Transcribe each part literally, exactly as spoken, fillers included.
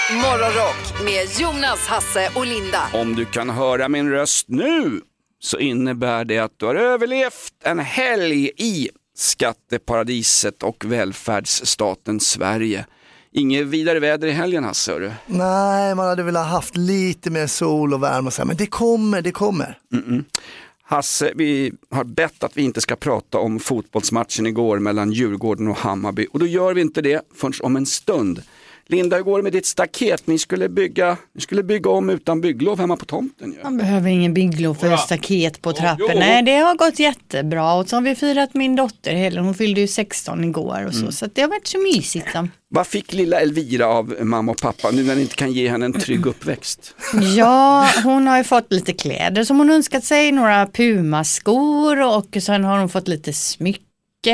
Morgonrock med Jonas, Hasse och Linda. Om du kan höra min röst nu så innebär det att du har överlevt en helg i skatteparadiset och välfärdsstaten Sverige. Inget vidare väder i helgen, Hasse, hör du? Nej, man hade velat haft lite mer sol och värme och så här, men det kommer, det kommer. Mm-mm. Hasse, vi har bett att vi inte ska prata om fotbollsmatchen igår mellan Djurgården och Hammarby. Och då gör vi inte det förrän om en stund. Linda, hur går det med ditt staket? Ni skulle bygga, ni skulle bygga om utan bygglov hemma på tomten. Ja. Man behöver ingen bygglov för staket på trappen. Oh, Nej, det har gått jättebra. Och så har vi firat min dotter Helen. Hon fyllde ju sexton igår och så. Mm. Så det har varit så mysigt. Vad fick lilla Elvira av mamma och pappa nu när ni inte kan ge henne en trygg uppväxt? Ja, hon har ju fått lite kläder som hon önskat sig. Några pumaskor och sen har hon fått lite smycken.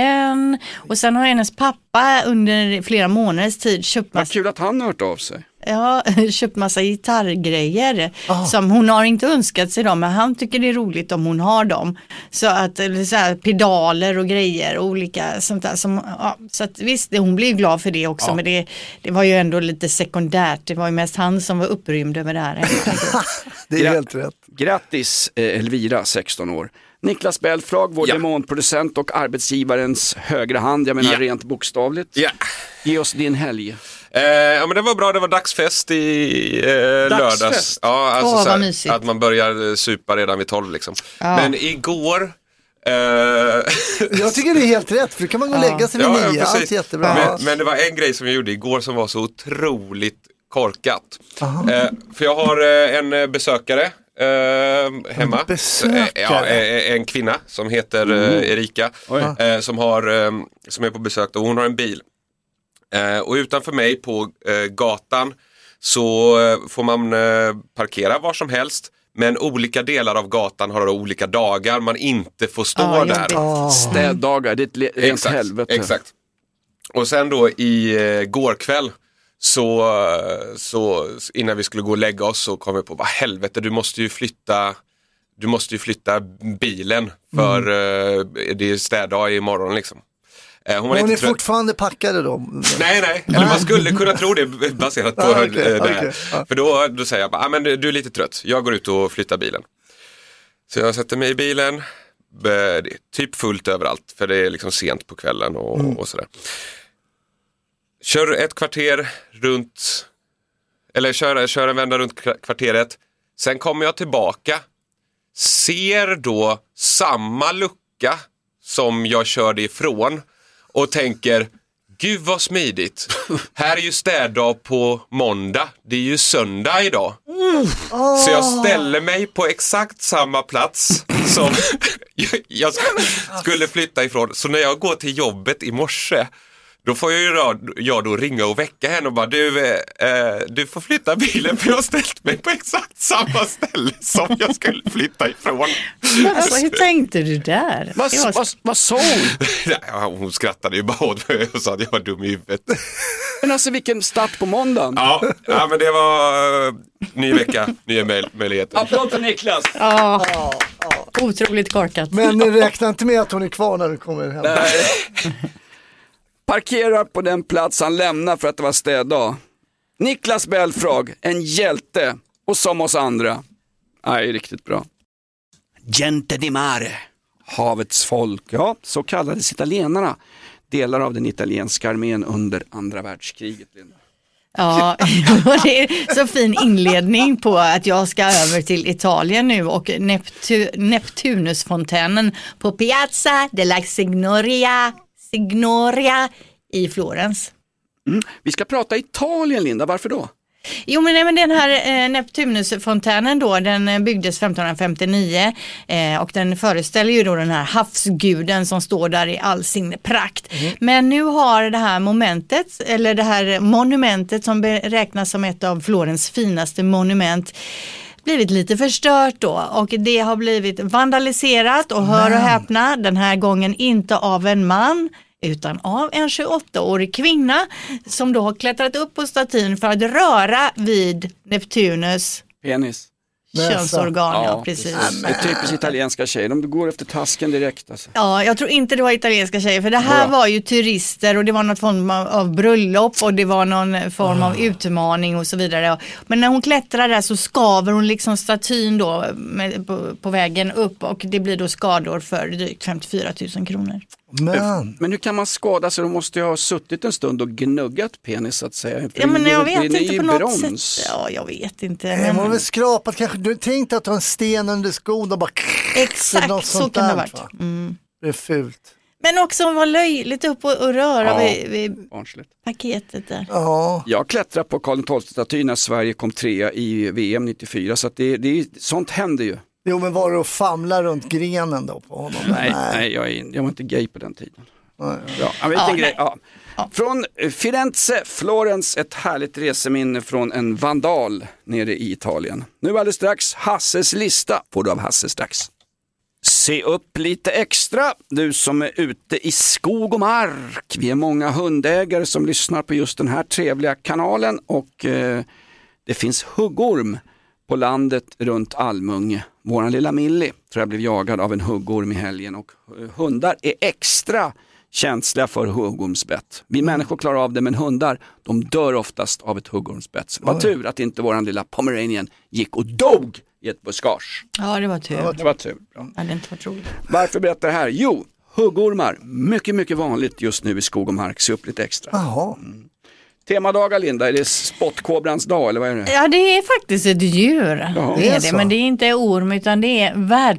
Och sen har hennes pappa under flera månaders tid köpt massa... Vad kul att han har hört av sig. Ja, köpt massa gitarrgrejer oh. som hon har inte önskat sig dem, men han tycker det är roligt om hon har dem. Så att så här, pedaler och grejer och olika sånt där som, ja, så att visst, hon blir glad för det också, ja. Men det, det var ju ändå lite sekundärt. Det var ju mest han som var upprymd över det här. Det är Gra- helt rätt. Grattis Elvira, sexton år. Niklas Belfrag, vår ja. demonproducent och arbetsgivarens högra hand, jag menar ja. rent bokstavligt. Ja. Ge oss din helg. Eh, ja men det var bra, det var dagsfest i eh, dagsfest. lördags. Ja, alltså Åh, så vad här, mysigt. att man börjar supa redan vid tolv liksom. Ja. Men igår... Eh... jag tycker det är helt rätt, för då kan man gå och lägga sig vid ja, nio, ja, allt jättebra. Men, men det var en grej som jag gjorde igår som var så otroligt korkat. Eh, för jag har eh, en besökare Uh, hemma. Uh, ja, en kvinna som heter uh, Erika uh, som, har, um, som är på besök och hon har en bil. Uh, och utanför mig på uh, gatan så uh, får man uh, parkera var som helst. Men olika delar av gatan har olika dagar man inte får stå oh, där. Oh. Städdagar, det är ett le- exakt, helvete. Exakt. Och sen då i uh, går kväll Så, så innan vi skulle gå och lägga oss så kom vi på, vad helvete, du måste ju flytta du måste ju flytta bilen för mm. uh, det är städdag imorgon liksom. Uh, hon var hon är trött. fortfarande packade då? Nej, nej, eller man skulle kunna tro det baserat på ah, okay, uh, det här. Okay, ah. För då, då säger jag bara, ah, men du, du är lite trött, jag går ut och flyttar bilen. Så jag sätter mig i bilen, det är typ fullt överallt för det är liksom sent på kvällen och, mm. och sådär. Kör ett kvarter runt, eller kör, kör en vända runt kvarteret. Sen kommer jag tillbaka, ser då samma lucka som jag körde ifrån och tänker, gud vad smidigt. Här är ju städdag på måndag, det är ju söndag idag. Mm. Oh. Så jag ställer mig på exakt samma plats som jag skulle flytta ifrån. Så när jag går till jobbet i morse, då får jag ju då, jag då ringa och väcka henne och bara, du, eh, du får flytta bilen för jag har ställt mig på exakt samma ställe som jag skulle flytta ifrån. Alltså, hur tänkte du där? Vad, var... vad, vad sa hon? Ja, hon skrattade ju bara åt mig och sa att jag var dum i huvudet. Men alltså vilken start på måndagen. Ja, ja men det var uh, ny vecka, nya mail- möjligheter. Applåd för Niklas. Ja, ja, ja. Otroligt korkat. Men räkna inte med att hon är kvar när du kommer hem. Nej. Parkerar på den plats han lämnar för att det var städdag. Niklas Belfrag, en hjälte. Och som oss andra. Nej, riktigt bra. Gente di mare. Havets folk. Ja, så kallades italienarna. Delar av den italienska armén under andra världskriget. Ja, det är så fin inledning på att jag ska över till Italien nu och Neptu- Neptunusfontänen på Piazza della Signoria Signoria i Florens. Mm. Vi ska prata Italien, Linda. Varför då? Jo, men, nej, men den här eh, Neptunusfontänen då, den byggdes femton femtionio eh, och den föreställer ju då den här havsguden som står där i all sin prakt. Mm. Men nu har det här momentet, eller det här monumentet som beräknas som ett av Florens finaste monument, blivit lite förstört då och det har blivit vandaliserat och hör och häpna, den här gången inte av en man utan av en tjugoåttaårig kvinna som då har klättrat upp på statyn för att röra vid Neptunus penis. Könsorgan, ja, Ja, precis. Det är typiskt italienska tjejer, de går efter tasken direkt alltså. Ja, jag tror inte det var italienska tjejer, för det här Bra. var ju turister och det var något form av, av bröllop och det var någon form av utmaning och så vidare. Men när hon klättrar där så skaver hon liksom statyn då med, på, på vägen upp och det blir då skador för drygt femtiofyra tusen kronor. Men, Men hur kan man skada sig? De måste ju ha suttit en stund och gnuggat penis så att säga. För Ja, men det- jag det- vet det är inte ju på något brons. sätt. Ja, jag vet inte. men hon har Men väl skrapat kanske. Du tänkte att du har en sten under skon och bara... exakt något så sånt kan det ha där, varit. va? Mm. Det är fult. Men också var löjligt upp och, och röra Ja. vid, vid Barnsligt. paketet där. Ja, Jag klättrade på Karl den tolfte-statyn när Sverige kom trea i V M nittiofyra, så att det, det, sånt händer ju. jo men var det att famla runt grenen då på honom? Nej, nej jag, är, jag var inte gay på den tiden. Nej. Ja, jag vet Ja, en grej. nej. Ja. Från Firenze, Florens, ett härligt reseminne från en vandal nere i Italien. Nu alldeles strax Hasses lista får du av Hasse strax. Se upp lite extra, du som är ute i skog och mark. Vi är många hundägare som lyssnar på just den här trevliga kanalen och eh, det finns huggorm på landet runt Almunge. Våran lilla Millie tror jag blev jagad av en huggorm i helgen och eh, hundar är extra känsliga för huggormsbett. Vi människor klarar av det, men hundar, de dör oftast av ett huggormsbett. Så det var tur att inte våran lilla Pomeranian gick och dog i ett buskage. Ja, det var tur. Det var tur. Bra. Det hade inte varit roligt. Varför berättar jag det här? Jo, huggormar, mycket mycket vanligt just nu i skog och mark. Se upp lite extra. Jaha. Temadagar, Linda, är det spottkobrans dag eller vad är det? Ja, det är faktiskt ett djur. Jaha. Det Det är är det, så. men det är inte orm utan det är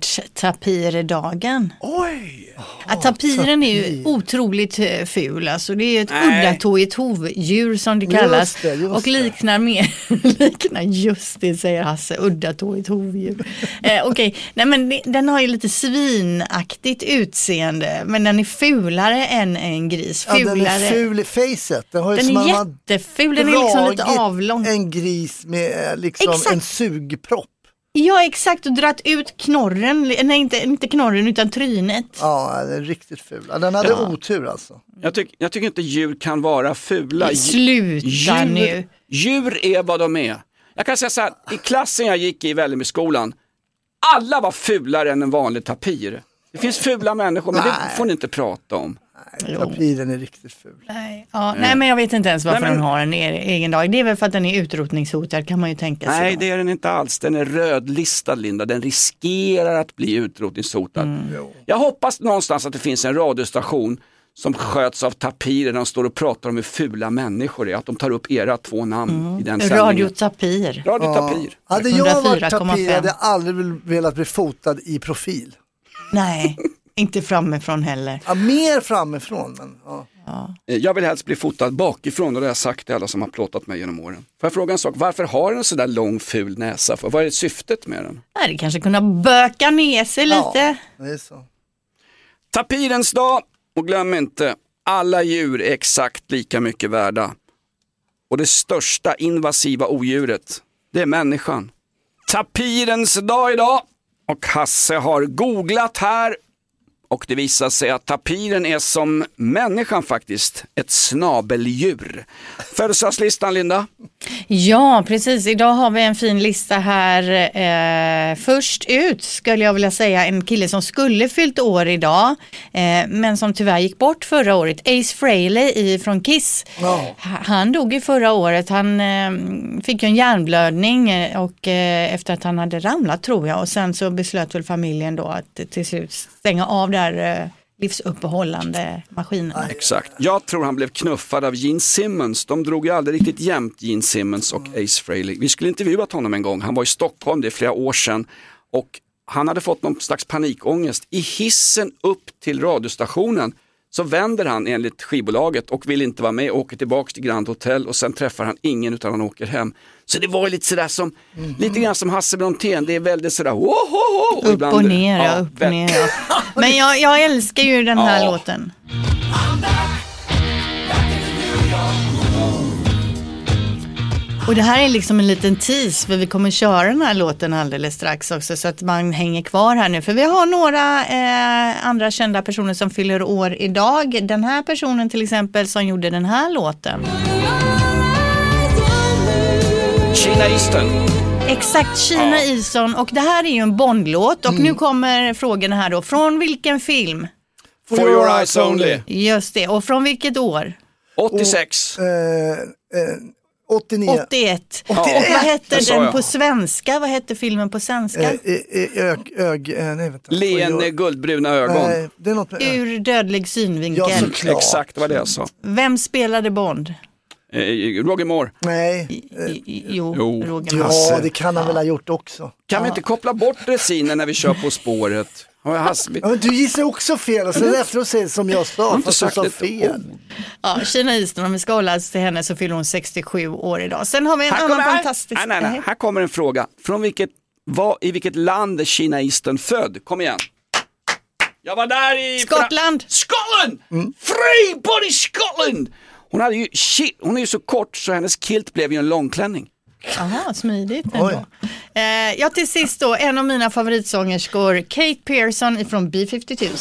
världstapirdagen. Oj! Ja, tapiren är ju otroligt eh, ful, alltså det är ett Nej. uddatåigt hovdjur som det Just kallas det, just och liknar mer, liknar just det säger Hasse, uddatåigt hovdjur. eh, Okej, nej men det, den har ju lite svinaktigt utseende men den är fulare än en gris. Ja, Fulare. den är ful i facet. Den, har ju Den som är om man har jätteful, den är liksom lite dragit avlång. en gris med eh, liksom Exakt. en sugpropp. Ja, exakt, och dratt ut knorren, nej inte, inte knorren utan trynet. Ja, den är riktigt ful. Ja, den hade Ja. otur alltså. Jag, tyck, jag tycker inte djur kan vara fula. Sluta djur, nu. Djur är vad de är. Jag kan säga så här, i klassen jag gick i Vällingbyskolan, alla var fulare än en vanlig tapir. Det finns fula människor, men det Nej. får ni inte prata om. Nej, tapiren är riktigt ful. Nej, ja, nej, men jag vet inte ens varför Nej, men- den har en e- egen dag. Det är väl för att den är utrotningshotad kan man ju tänka sig. Nej, då. det är den inte alls. Den är rödlistad, Linda. Den riskerar att bli utrotningshotad. Mm. Jag hoppas någonstans att det finns en radiostation som sköts av tapirer. De står och pratar om hur fula människor är. Att de tar upp era två namn i den sändningen. Radio Tapir. Radio Ja. Tapir. Hade jag varit hundrafyra komma tapir fem. hade jag aldrig väl velat bli fotad i profil. Nej, inte framifrån heller. Ja, mer framifrån. Men, ja. Eh, Jag vill helst bli fotad bakifrån och det har jag sagt till alla som har plåtat mig genom åren. Får jag fråga en sak? Varför har den en sådär lång ful näsa? För? Vad är syftet med den? Nej, det kanske kunna böka ner sig lite. Ja, det är så. Tapirens dag, och glöm inte, alla djur är exakt lika mycket värda. Och det största invasiva odjuret, det är människan. Tapirens dag idag, och Hasse har googlat här. Och det visar sig att tapiren är som människan faktiskt, ett snabeldjur. Födelsedagslistan, Linda? Ja, precis. Idag har vi en fin lista här. Eh, först ut skulle jag vilja säga en kille som skulle fyllt år idag, eh, men som tyvärr gick bort förra året. Ace Frehley från Kiss. Ja. H- Han dog ju förra året. Han eh, fick ju en hjärnblödning eh, och eh, efter att han hade ramlat tror jag. Och sen så beslöt väl familjen då att till slut stänga av där eh, livsuppehållande maskinerna. Exakt. Jag tror han blev knuffad av Gene Simmons. De drog ju aldrig riktigt jämnt, Gene Simmons och Ace Frehley. Vi skulle intervjuat honom en gång. Han var i Stockholm, det är flera år sedan. Och han hade fått någon slags panikångest. I hissen upp till radiostationen så vänder han enligt skivbolaget och vill inte vara med, åker tillbaka till Grand Hotel och sen träffar han ingen utan han åker hem. Så det var lite sådär som, mm. lite grann som Hasse Brontén, det är väldigt sådär oh, oh, oh. Upp och ner, ja, upp och väl- ner. Ja. Men jag, jag älskar ju den här Ja. låten. Och det här är liksom en liten tease för vi kommer köra den här låten alldeles strax också så att man hänger kvar här nu. För vi har några eh, andra kända personer som fyller år idag. Den här personen till exempel som gjorde den här låten. Kina Eastern. Exakt, Sheena ja. Easton. Och det här är ju en Bond-låt. Och mm. nu kommer frågorna här då. Från vilken film? For, For your eyes only. Just det. Och från vilket år? åttiosex. Och, eh, eh, åttionio. åttioett. Ja. Och vad hette den jag. på svenska? Vad hette filmen på svenska? Eh, eh, ög, ög, eh, nej, vänta. Leende guldbruna ögon. Nej, det är något med Ur dödlig synvinkel. Ja, såklart. Exakt vad det jag sa. Vem spelade Bond? Eh, Roger Moore. Nej. I, i, jo, jo. Roger Moore. Ja, det kan han väl ha gjort också. Kan ja. vi inte koppla bort resinen när vi kör På spåret? Ja, men du gissar också fel och sen efteråt säger som jag sa, jag fast du sa fel. Ja, Sheena Easton, om vi ska hålla oss till henne så fyller hon sextiosju år idag. Sen har vi en här annan kommer, fantastisk... Nej, nej, nej. Här kommer en fråga. Från vilket, var, i vilket land är Sheena Easton född? Kom igen. Jag var där i... Skottland. Skottland! Mm. Free body Scotland! Hon, hade ju, shit, hon är ju så kort så hennes kilt blev ju en långklänning. Jaha, smidigt ändå. Eh, ja, till sist då, en av mina favoritsångerskor, Kate Pearson ifrån B femtiotvå.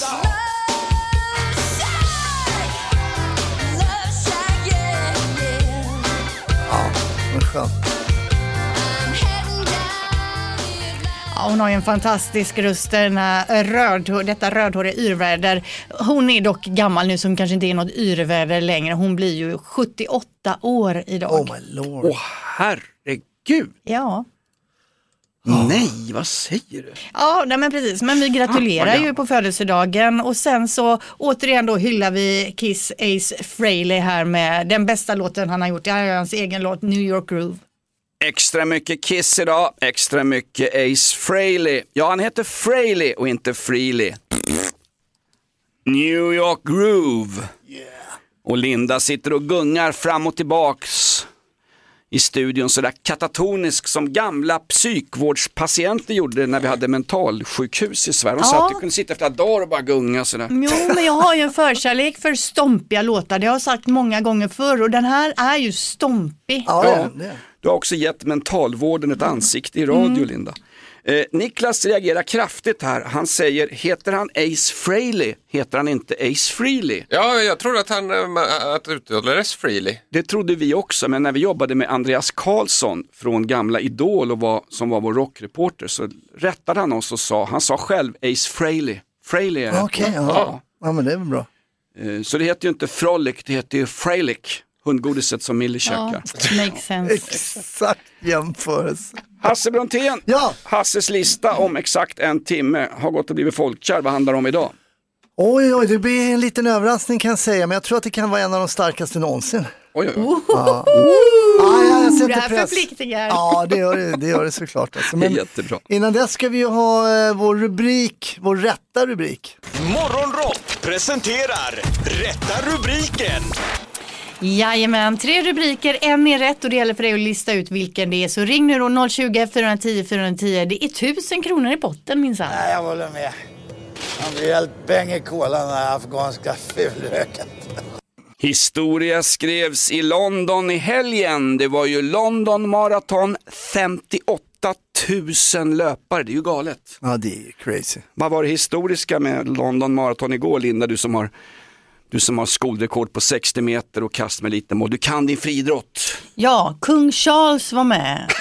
Ja, vad skönt. Ja, hon har ju en fantastisk röst, denna röd, detta rödhåriga yrväder. Hon är dock gammal nu, som kanske inte är något yrväder längre. Hon blir ju sjuttioåtta år idag. Oh my lord. Åh, oh, herregud. Ja. Nej, vad säger du? Ja, nej, men precis. Men vi gratulerar ah, ju på födelsedagen. Och sen så återigen då hyllar vi Kiss Ace Frehley här med den bästa låten han har gjort. Det här är hans egen låt, New York Groove. Extra mycket Kiss idag, extra mycket Ace Frehley. Ja, han heter Frehley och inte Frehley. New York Groove. Yeah. Och Linda sitter och gungar fram och tillbaks i studion sådär katatonisk som gamla psykvårdspatienter gjorde när vi hade mentalsjukhus i Sverige. De ja. sa att du kunde sitta efter dagar och bara gunga sådär. Jo, men jag har ju en förkärlek för stompiga låtar. Det har jag sagt många gånger förr och den här är ju stompig. Ja, ja. det. Du har också gett mentalvården ett ansikte i radio, mm. Linda. Eh, Niklas reagerar kraftigt här. Han säger, heter han Ace Frehley? Heter han inte Ace Frehley? Ja, jag tror att han att uttalades Frehley. Det trodde vi också, men när vi jobbade med Andreas Karlsson från gamla Idol och var, som var vår rockreporter, så rättade han oss och sa, han sa själv Ace Frehley. Frehley är Okej, okay, ja. ja. Ja, men det är väl bra. Eh, så det heter ju inte Frolic, det heter ju Freilich. Hundgodiset som Millie käkar. Ja, makes sense. Exakt jämförelse. Hasse Brontén, ja. Hasses lista om exakt en timme har gått och blivit folkkär. Vad handlar det om idag? Oj, oj, det blir en liten överraskning kan jag säga. Men jag tror att det kan vara en av de starkaste någonsin. Oj, oj, oj. Oh. Ja. Oh, ja, jag det här förpliktigar. Ja, det gör det, det, gör det såklart. Alltså. Men det är jättebra. Innan dess ska vi ju ha eh, vår rubrik, vår rätta rubrik. Morgonrock presenterar rätta rubriken. Jajamän, tre rubriker, en är rätt och det gäller för dig att lista ut vilken det är. Så ring nu då noll tjugo, fyra tio, fyra tio. Det är tusen kronor i potten minsann. Nej, jag håller med. Han blir helt bäng i kolan den här afghanska fulröken. Historia skrevs i London i helgen. Det var ju London Marathon, femtioåtta tusen löpare. Det är ju galet. Ja, det är crazy. Vad var det historiska med London Marathon igår, Linda? Du som har... Du som har skolrekord på sextio meter och kast med lite mål. Du kan din friidrott. Ja, kung Charles var med.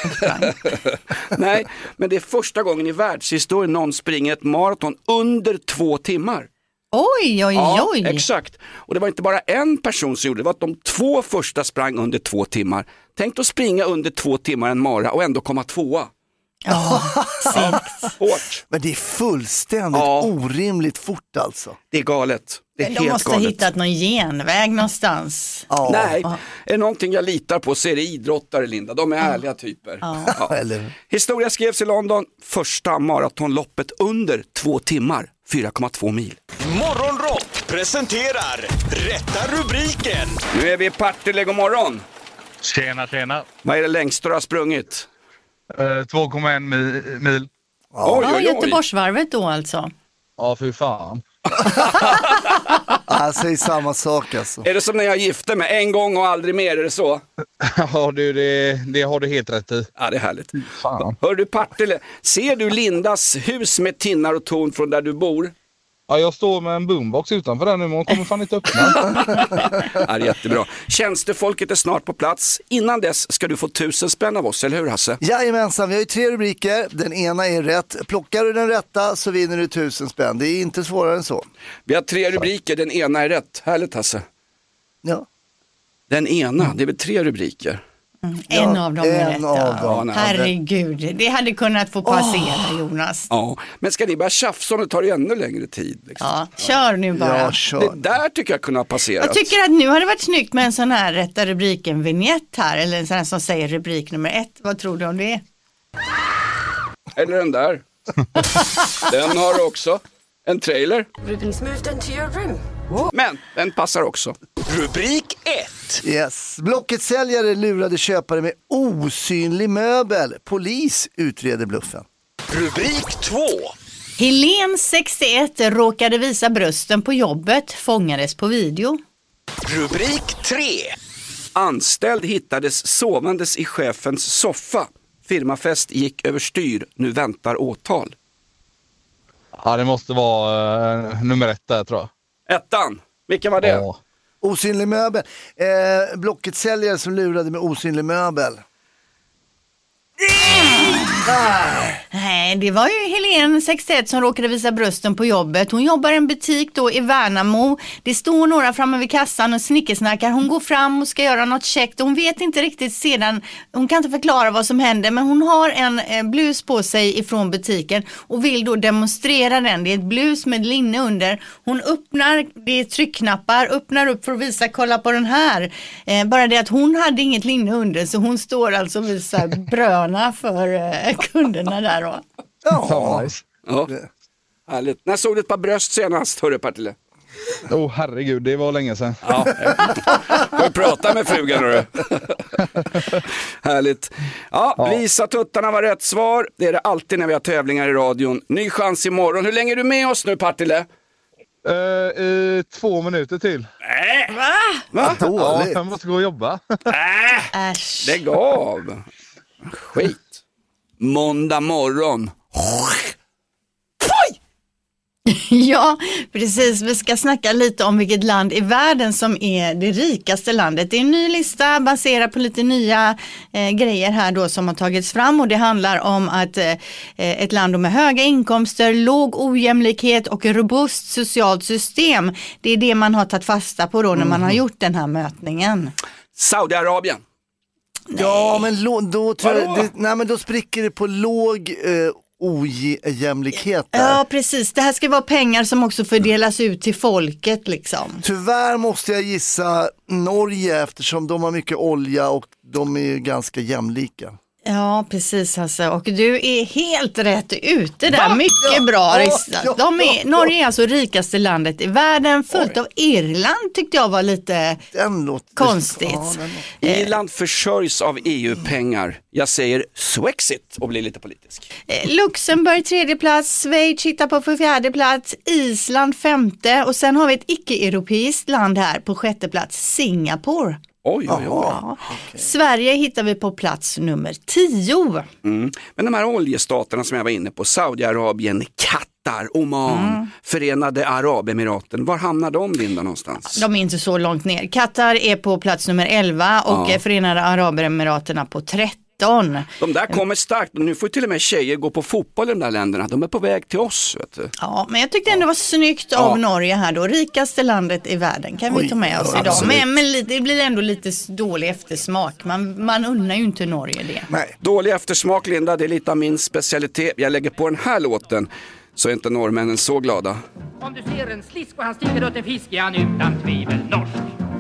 Nej, men det är första gången i världshistorien någon springer ett maraton under två timmar. Oj, oj, ja, oj. Exakt. Och det var inte bara en person som gjorde det. Det var att de två första sprang under två timmar. Tänk att springa under två timmar en mara och ändå komma tvåa. Ja, ja, hårt. Men det är fullständigt ja. orimligt fort alltså. Det är galet. Det är de helt måste galet. ha hittat någon genväg någonstans. Ja. Nej, ja. Är det någonting jag litar på så är det idrottare, Linda. De är ja. ärliga typer. Ja. Ja. Historia skrevs i London. Första maratonloppet under två timmar. fyra komma två mil. Morgonrock presenterar rätta rubriken. Nu är vi i Partille, god morgon. Tjena, tjena. Vad är det längst du har sprungit? Uh, två komma en mil. mil. Ja, oj, oj, oj. Göteborgsvarvet då alltså. Ja, för fan. Jag säger samma sak alltså. Är det som när jag gifte mig? En gång och aldrig mer, är det så? Ja, du, det, det har du helt rätt i. Ja, det är härligt. Fan. Hör du Partille, ser du Lindas hus med tinnar och torn från där du bor? Ja, jag står med en boombox utanför den nu, men hon kommer fan inte öppna. Ja, jättebra. Tjänstefolket är snart på plats. Innan dess ska du få tusen spänn av oss, eller hur Hasse? Jajamensan, vi har ju tre rubriker. Den ena är rätt. Plockar du den rätta så vinner du tusen spänn. Det är inte svårare än så. Vi har tre rubriker, den ena är rätt. Härligt Hasse. Ja. Den ena, det är väl tre rubriker. Mm, en Ja, av dem är en rätt. av Ja. dem. Herregud, det hade kunnat få passera Jonas. Ja, men ska ni bara tjafsa om det tar det ännu längre tid? Liksom? Ja, kör nu bara. Ja, Det kör. där tycker jag kunde ha passerat. Jag tycker att nu har det varit snyggt med en sån här rätta rubriken vignett här, eller en sån här som säger rubrik nummer ett. Vad tror du om det? Eller den där. Den har också en trailer. Ruben's moved into your room. Men den passar också. Rubrik ett. Yes. Blocket säljare lurade köpare med osynlig möbel. Polis utreder bluffen. Rubrik två. Helen, sextioett, råkade visa brösten på jobbet, fångades på video. Rubrik tre. Anställd hittades sovandes i chefens soffa. Firmafest gick överstyr. Nu väntar åtal. Ja, det måste vara uh, nummer ett där, tror jag. Ettan. Vilken var det? Ja. Osynlig möbel. Eh, blocket säljare som lurade med osynlig möbel. Nej, det var ju Helen, sextioett, som råkade visa brösten på jobbet. Hon jobbar i en butik då i Värnamo. Det står några framme vid kassan och snickesnackar. Hon går fram och ska göra något checkt. Hon vet inte riktigt sedan. Hon kan inte förklara vad som händer, men hon har en eh, blus på sig ifrån butiken och vill då demonstrera den. Det är ett blus med linne under. Hon öppnar, det är tryckknappar, öppnar upp för att visa, kolla på den här. Eh, bara det att hon hade inget linne under, så hon står alltså och visar bröna för eh, kunderna där då. Ja. Nice. Ja. Härligt. När såg du ett par bröst senast, hörru Partille? Åh oh, herregud, det var länge sedan. Ja. Du pratar med frugan, hörru. Härligt. Ja, Ja. visa tuttarna var rätt svar. Det är det alltid när vi har tävlingar i radion. Ny chans imorgon. Hur länge är du med oss nu, Partille? Uh, uh, två minuter till. Va? Ja, Dåligt. jag måste gå och jobba. Äsch. Lägg av. Skit. Måndag morgon. Ja, precis. Vi ska snacka lite om vilket land i världen som är det rikaste landet. Det är en ny lista baserad på lite nya eh, grejer här då som har tagits fram, och det handlar om att eh, ett land med höga inkomster, låg ojämlikhet och robust socialt system. Det är det man har tagit fasta på då när man har gjort den här mätningen. Saudiarabien. Ja, men lo, då, tror jag, Vadå? det, nej, men då spricker det på låg eh, ojämlikhet där. Ja, precis. Det här ska vara pengar som också fördelas ut till folket liksom. Tyvärr måste jag gissa Norge, eftersom de har mycket olja och de är ju ganska jämlika. Ja, precis alltså. Och du är helt rätt ute där. Va? Mycket Ja, bra. ja, ja, De är, ja, ja. Norge är alltså rikaste landet i världen, följt av Irland, tyckte jag var lite Den låter konstigt. Ja, den låter... Irland försörjs av E U-pengar. Jag säger Swexit och blir lite politisk. Eh, Luxemburg tredje plats, Schweiz hittar på för fjärde plats, Island femte, och sen har vi ett icke-europeiskt land här på sjätte plats, Singapore. Oj, oj, oj. Ja. Sverige hittar vi på plats nummer tio. Mm. Men de här oljestaterna som jag var inne på, Saudiarabien, Qatar, Oman, Mm. Förenade Arabemiraten, var hamnar de, Linda, någonstans? De är inte så långt ner. Qatar är på plats nummer elva och Ja. Förenade Arabemiraterna på tretton. De där kommer starkt, och nu får till och med tjejer gå på fotboll i de där länderna. De är på väg till oss, vet du. Ja, men jag tyckte ändå det var snyggt av Ja. Norge här då. Rikaste landet i världen kan vi Oj, ta med oss ja, idag. absolut. Men, men lite, det blir ändå lite dålig eftersmak. Man, man unnar ju inte Norge det. Nej. Dålig eftersmak, Linda, det är lite av min specialitet. Jag lägger på den här låten, så är inte norrmännen så glada. Om du ser en slisk och han sticker åt en fisk, är han utan tvivel norsk.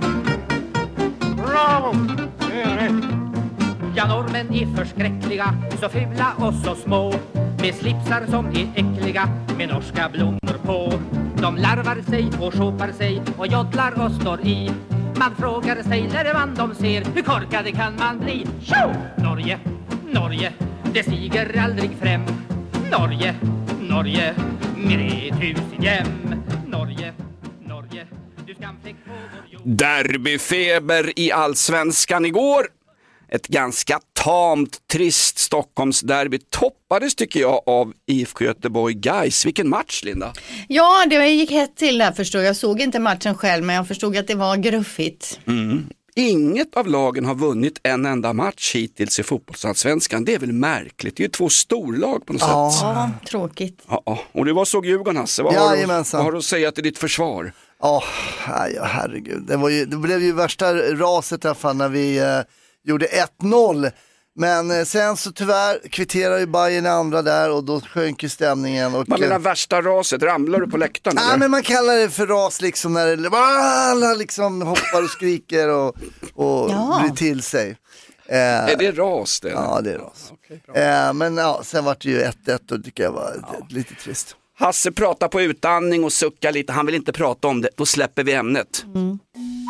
Bravo! Det är rätt. Ja, norrmän är förskräckliga, så fula och så små, med slipsar som är äckliga, med norska blommor på. De larvar sig och sjopar sig och joddlar och står i. Man frågar sig när man de ser, hur korkade kan man bli? Tjo! Norge, Norge, det stiger aldrig fram. Norge, Norge, med ett hus i jäm. Norge, Norge, du skamfläck på vår jord. Derbyfeber i Allsvenskan igår. Ett ganska tamt, trist Stockholmsderby toppades tycker jag av I F K Göteborg Gais. Vilken match, Linda? Ja, det gick hett till där förstår jag. Jag såg inte matchen själv men jag förstod att det var gruffigt. Mm. Inget av lagen har vunnit en enda match hittills i fotbollsallsvenskan. Det är väl märkligt. Det är ju två storlag på något Ja. sätt. Ja, tråkigt. Ja, och du var såg Djurgården, Hasse. Vad har, du, vad har du att säga till ditt försvar? Ja, oh, herregud. Det, var ju, det blev ju värsta raset i alla fall när vi eh, gjorde ett noll. Men eh, sen så tyvärr kvitterar ju Bayern i andra där och då sjönk ju stämningen. Och, Vad menar värsta raset? Ramlar du på läktaren? Nej, eller? men man kallar det för ras liksom när det, alla liksom hoppar och skriker och, och Ja. blir till sig. Eh, Är det ras det? Ja, det är ras. Okay, eh, men ja, sen var det ju ett ett och det tycker jag var ja. lite trist. Hasse pratar på utandning och suckar lite. Han vill inte prata om det. Då släpper vi ämnet. Mm.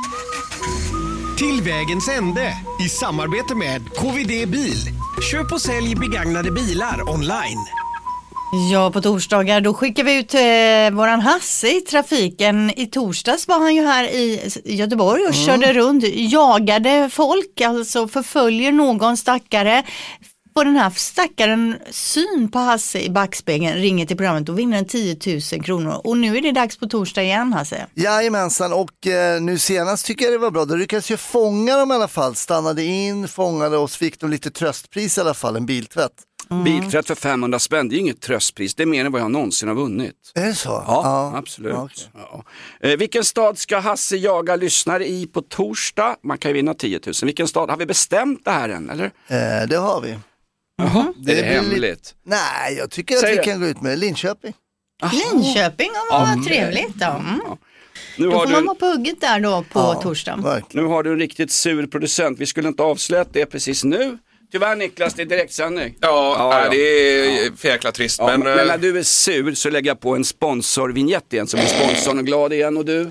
Till vägens ände i samarbete med K V D Bil. Köp och sälj begagnade bilar online. Ja, på torsdagar då skickar vi ut eh, våran Hasse i trafiken. I torsdags var han ju här i Göteborg och mm. körde runt, jagade folk, alltså förföljer någon stackare. På den här stackaren syn på Hasse i backspegeln, ringer till programmet och vinner en tio tusen kronor. Och nu är det dags på torsdag igen, Hasse. Jajamensan, och eh, nu senast tycker jag det var bra. Då lyckades jag fånga dem i alla fall. Stannade in, fångade och så fick de lite tröstpris i alla fall, en biltvätt. Mm. Biltvätt för femhundra spänn, det är inget tröstpris. Det är mer än vad jag någonsin har vunnit. Är det så? Ja, ja. absolut. Ja, okay. Ja. Eh, vilken stad ska Hasse jaga lyssnare i på torsdag? Man kan ju vinna tio tusen. Vilken stad? Har vi bestämt det här än, eller? Eh, det har vi. Jaha, det är det hemligt? Lite... Nej, jag tycker Säg att vi det. kan gå ut med Linköping. Aha. Linköping, ja, vad trevligt då. Mm. Ja. Nu då har får du... man vara på hugget där då på ja, torsdagen. Verkligen. Nu har du en riktigt sur producent. Vi skulle inte avslöjat det precis nu. Tyvärr Niklas, det är direktsändning. Ja, ja, ja, det är ja. för jäkla trist. Ja, men, men när du är sur så lägger jag på en sponsorvinjett igen så blir sponsorn glad igen. Och du?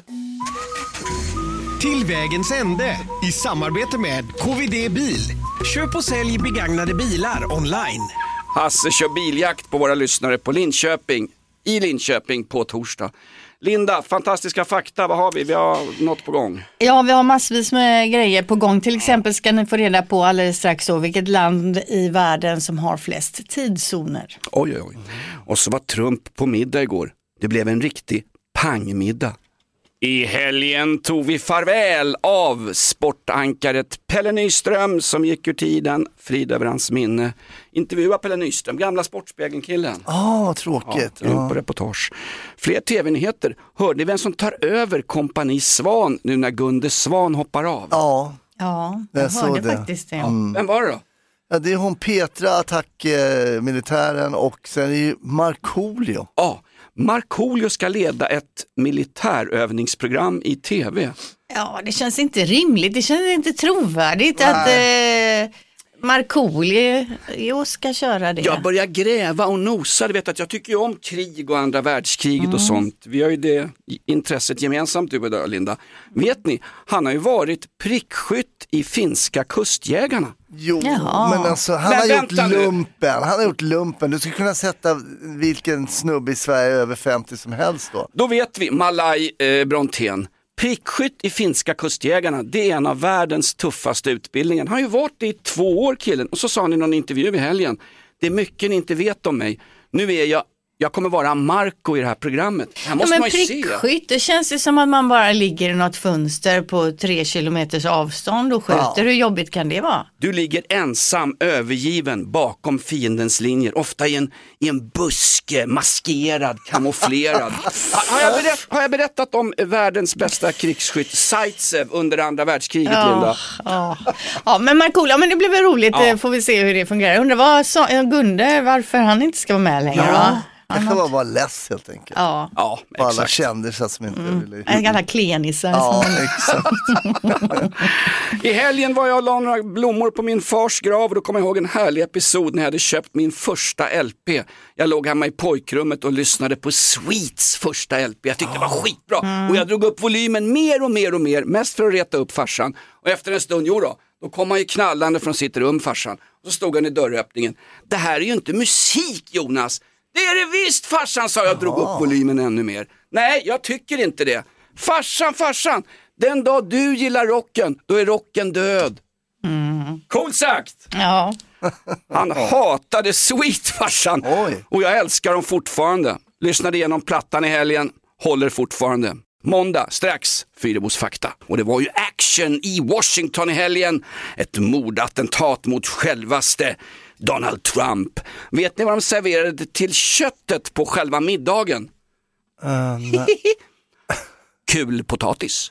Till vägens ände i samarbete med K V D Bil. Köp och sälj begagnade bilar online. Hasse kör biljakt på våra lyssnare på Linköping, i Linköping på torsdag. Linda, fantastiska fakta, vad har vi? Vi har något på gång. Ja, vi har massvis med grejer på gång. Till exempel ska ni få reda på alldeles strax så vilket land i världen som har flest tidszoner. Oj, oj, oj. Och så var Trump på middag igår. Det blev en riktig pangmiddag. I helgen tog vi farväl av sportankaret Pelle Nyström som gick ur tiden, frid över hans minne. Intervjua Pelle Nyström, gamla Sportspegeln-killen. Åh, oh, vad tråkigt. Ja, ja. På reportage. Fler tv-nyheter. Hörde ni vem som tar över kompani Svan nu när Gunde Svan hoppar av? Ja, ja jag, jag hörde det. faktiskt det. Mm. Vem var det då? Ja, det är hon Petra, attackmilitären eh, och sen är det ju Markoolio. Ja, Markoolio ska leda ett militärövningsprogram i tv. Ja, det känns inte rimligt. Det känns inte trovärdigt Nej. att eh, Markoolio ska köra det. Jag börjar gräva och nosa. Du vet att jag tycker ju om krig och andra världskriget mm. och sånt. Vi har ju det intresset gemensamt, du och jag, Linda. Vet ni, han har ju varit prickskytt i finska kustjägarna. Jo, Jaha. men alltså han men har gjort lumpen. Han har gjort lumpen. Du skulle kunna sätta vilken snubbe i Sverige över femtio som helst då. Då vet vi, Malaj eh, Brontén. Prickskytt i finska kustjägarna, det är en av världens tuffaste utbildningar. Han har ju varit det i två år, killen. Och så sa han i någon intervju i helgen. Det är mycket ni inte vet om mig. Nu är jag, jag kommer vara Marco i det här programmet. Här måste ja, men man ju prickskytt, det känns ju som att man bara ligger i något fönster på tre kilometers avstånd och skjuter. Ja. Hur jobbigt kan det vara? Du ligger ensam, övergiven bakom fiendens linjer. Ofta i en, i en buske, maskerad, kamouflerad. har, jag berätt, har jag berättat om världens bästa krigsskytt, Zaitsev, under andra världskriget, ja, Linda? Ja, ja men Markoolio, men det blir väl roligt. Ja. Får vi se hur det fungerar. Jag undrar vad sa, Gunde, varför han inte ska vara med längre ja. då? Kanske var bara less helt enkelt. Ja, ja på alla kändisar som inte mm. ville. En gamla klenisar. Ja, exakt. I helgen var jag och la några blommor på min fars grav och då kom jag ihåg en härlig episod när jag hade köpt min första L P. Jag låg hemma i pojkrummet och lyssnade på Sweets första L P. Jag tyckte oh. det var skitbra. Mm. Och jag drog upp volymen mer och mer och mer, mest för att reta upp farsan. Och efter en stund, jo då, då kom han ju knallande från sitt rum, farsan. Och så stod han i dörröppningen. Det här är ju inte musik, Jonas. Det är det visst, farsan, sa jag och drog upp volymen ännu mer. Nej, jag tycker inte det. Farsan, farsan, den dag du gillar rocken, då är rocken död. Mm. Cool sagt! Ja. Han hatade Sweet, farsan. Oj. Och jag älskar dem fortfarande. Lyssnade igenom plattan i helgen, håller fortfarande. Måndag, strax, Fyrebos fakta. Och det var ju action i Washington i helgen. Ett mordattentat mot självaste Donald Trump. Vet ni vad de serverade till köttet på själva middagen? Uh, Kul potatis.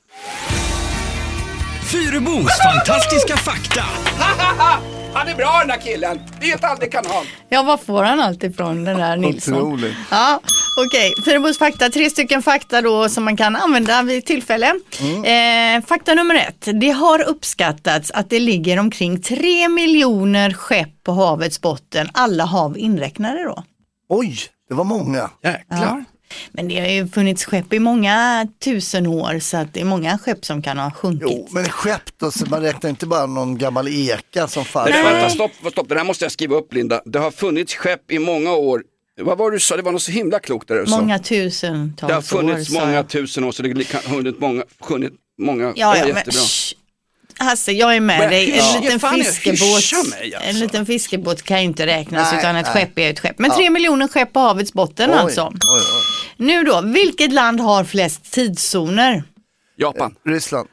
Fyrebos fantastiska fakta. Han är bra, den här killen. Vet aldrig kan han. Ja, vad får han alltid ifrån den där Nilsson? Otroligt. Ja, okej. Okay. Fyrebos fakta, tre stycken fakta då som man kan använda vid tillfälle. Mm. Eh, fakta nummer ett. Det har uppskattats att det ligger omkring tre miljoner skepp på havets botten. Alla hav inräknade då. Oj, det var många. Jäklar. Ja. Men det har ju funnits skepp i många tusen år så att det är många skepp som kan ha sjunkit. Jo, men skepp då, så man räknar inte bara någon gammal eka som faller. Nej. Vänta, stopp, stopp, det här måste jag skriva upp, Linda. Det har funnits skepp i många år. Vad var det du sa? Det var något så himla klokt där du sa. Många tusentals år. Det har funnits år, många tusen år så det kan ha hunnit många, hunnit många. Ja, ja, ja, men, jättebra. sh, Hasse, jag är med Men, dig. En ja. liten Fan, fiskebåt mig, alltså. En liten fiskebåt kan ju inte räknas Nej, utan ett nej. skepp är ett skepp. Men Ja. tre miljoner skepp på havets botten Oj, alltså. oj, oj. Nu då, vilket land har flest tidszoner? Japan. Ryssland,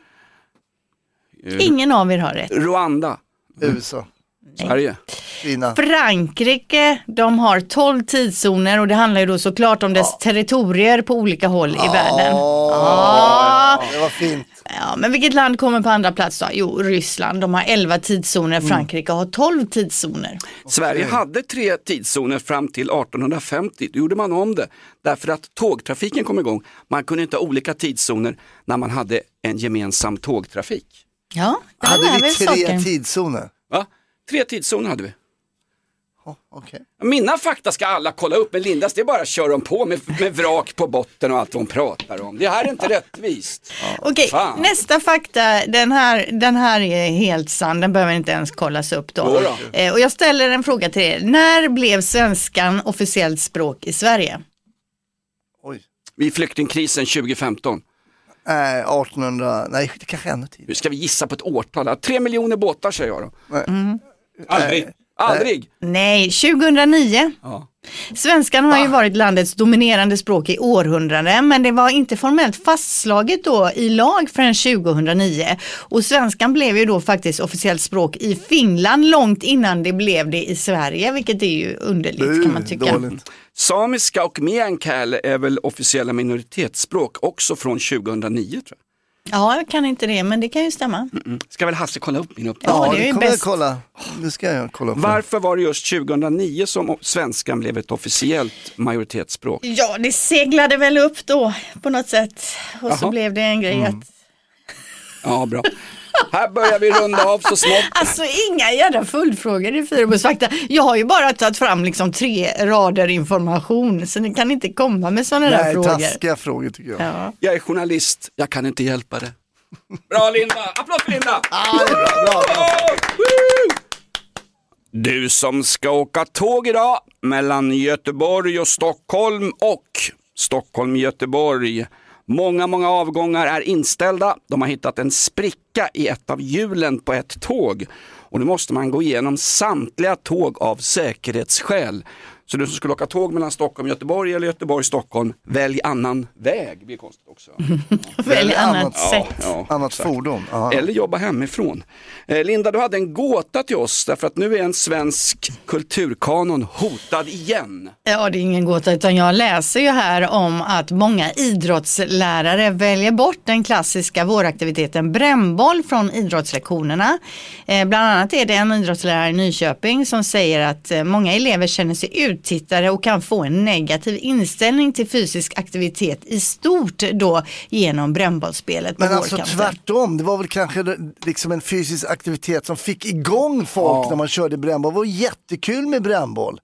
Ingen av er har rätt. Rwanda. U S A, Sverige. Kina. Frankrike, de har tolv tidszoner och det handlar ju då såklart om dess territorier på olika håll i världen. Ja, det var fint. Ja, men vilket land kommer på andra plats då? Jo, Ryssland. De har elva tidszoner, Frankrike har tolv tidszoner. Sverige hade tre tidszoner fram till arton femtio. Då gjorde man om det. Därför att tågtrafiken kom igång. Man kunde inte ha olika tidszoner när man hade en gemensam tågtrafik. Ja, det Hade är vi väl tre saken. tidszoner? Va? Tre tidszoner hade vi. Oh, okay. Mina fakta ska alla kolla upp, men Lindas det är bara att köra dem på med, med vrak på botten och allt hon pratar om. Det här är inte rättvist. Okej, Fan. nästa fakta, den här, den här är helt sann, den behöver inte ens kollas upp då. Jo då. Eh, och jag ställer en fråga till er. När blev svenskan officiellt språk i Sverige? Oj. Vid flyktingkrisen tjugo femton. Nej, artonhundra, nej det kanske ännu tidigare. Nu ska vi gissa på ett årtal. Tre miljoner båtar säger jag då. Mm. Aldrig. Aldrig. Nej, tjugohundraniio. Ja. Svenskan har ju varit landets dominerande språk i århundraden, men det var inte formellt fastslaget då i lag förrän tjugohundranio. Och svenskan blev ju då faktiskt officiellt språk i Finland långt innan det blev det i Sverige, vilket är ju underligt kan man tycka. Dåligt. Samiska och meänkieli är väl officiella minoritetsspråk också från tjugohundranio tror jag. Ja, jag kan inte det, men det kan ju stämma. Mm. Ska väl Hasse kolla upp min uppgift? Ja, Ja, det är det ju kommer jag bäst. kolla. Nu ska jag kolla upp. Varför var det just tjugohundranio som svenskan blev ett officiellt majoritetsspråk? Ja, det seglade väl upp då på något sätt. Och så Jaha. blev det en grej Mm. att... Ja, bra. Här börjar vi runda av så smått. Alltså inga jävla följdfrågor i Fyrebos fakta. Jag har ju bara tagit fram liksom tre rader information, så ni kan inte komma med sådana där Nej, frågor. taskiga frågor tycker jag. Ja. Jag är journalist, jag kan inte hjälpa det. Bra Linda, applåd för Linda! Ah, det är bra, bra, bra. Du som ska åka tåg idag mellan Göteborg och Stockholm och Stockholm-Göteborg. Många, många avgångar är inställda. De har hittat en spricka i ett av hjulen på ett tåg. Och nu måste man gå igenom samtliga tåg av säkerhetsskäl. Så du som skulle åka tåg mellan Stockholm, Göteborg eller Göteborg-Stockholm, välj annan väg. Det blir konstigt också. Välj annat annat- sätt. Ja, Annat exakt. fordon. Aha. Eller jobba hemifrån. Eh, Linda, du hade en gåta till oss därför att nu är en svensk kulturkanon hotad igen. Ja, det är ingen gåta, utan jag läser ju här om att många idrottslärare väljer bort den klassiska våraktiviteten brännboll från idrottslektionerna. Eh, bland annat är det en idrottslärare i Nyköping som säger att eh, många elever känner sig uttittare och kan få en negativ inställning till fysisk aktivitet i stort då genom brännbollsspelet på Men alltså vårkanten. tvärtom, det var väl kanske liksom en fysisk aktivitet som fick igång folk Ja. när man körde brännboll. Det var jättekul med brännboll.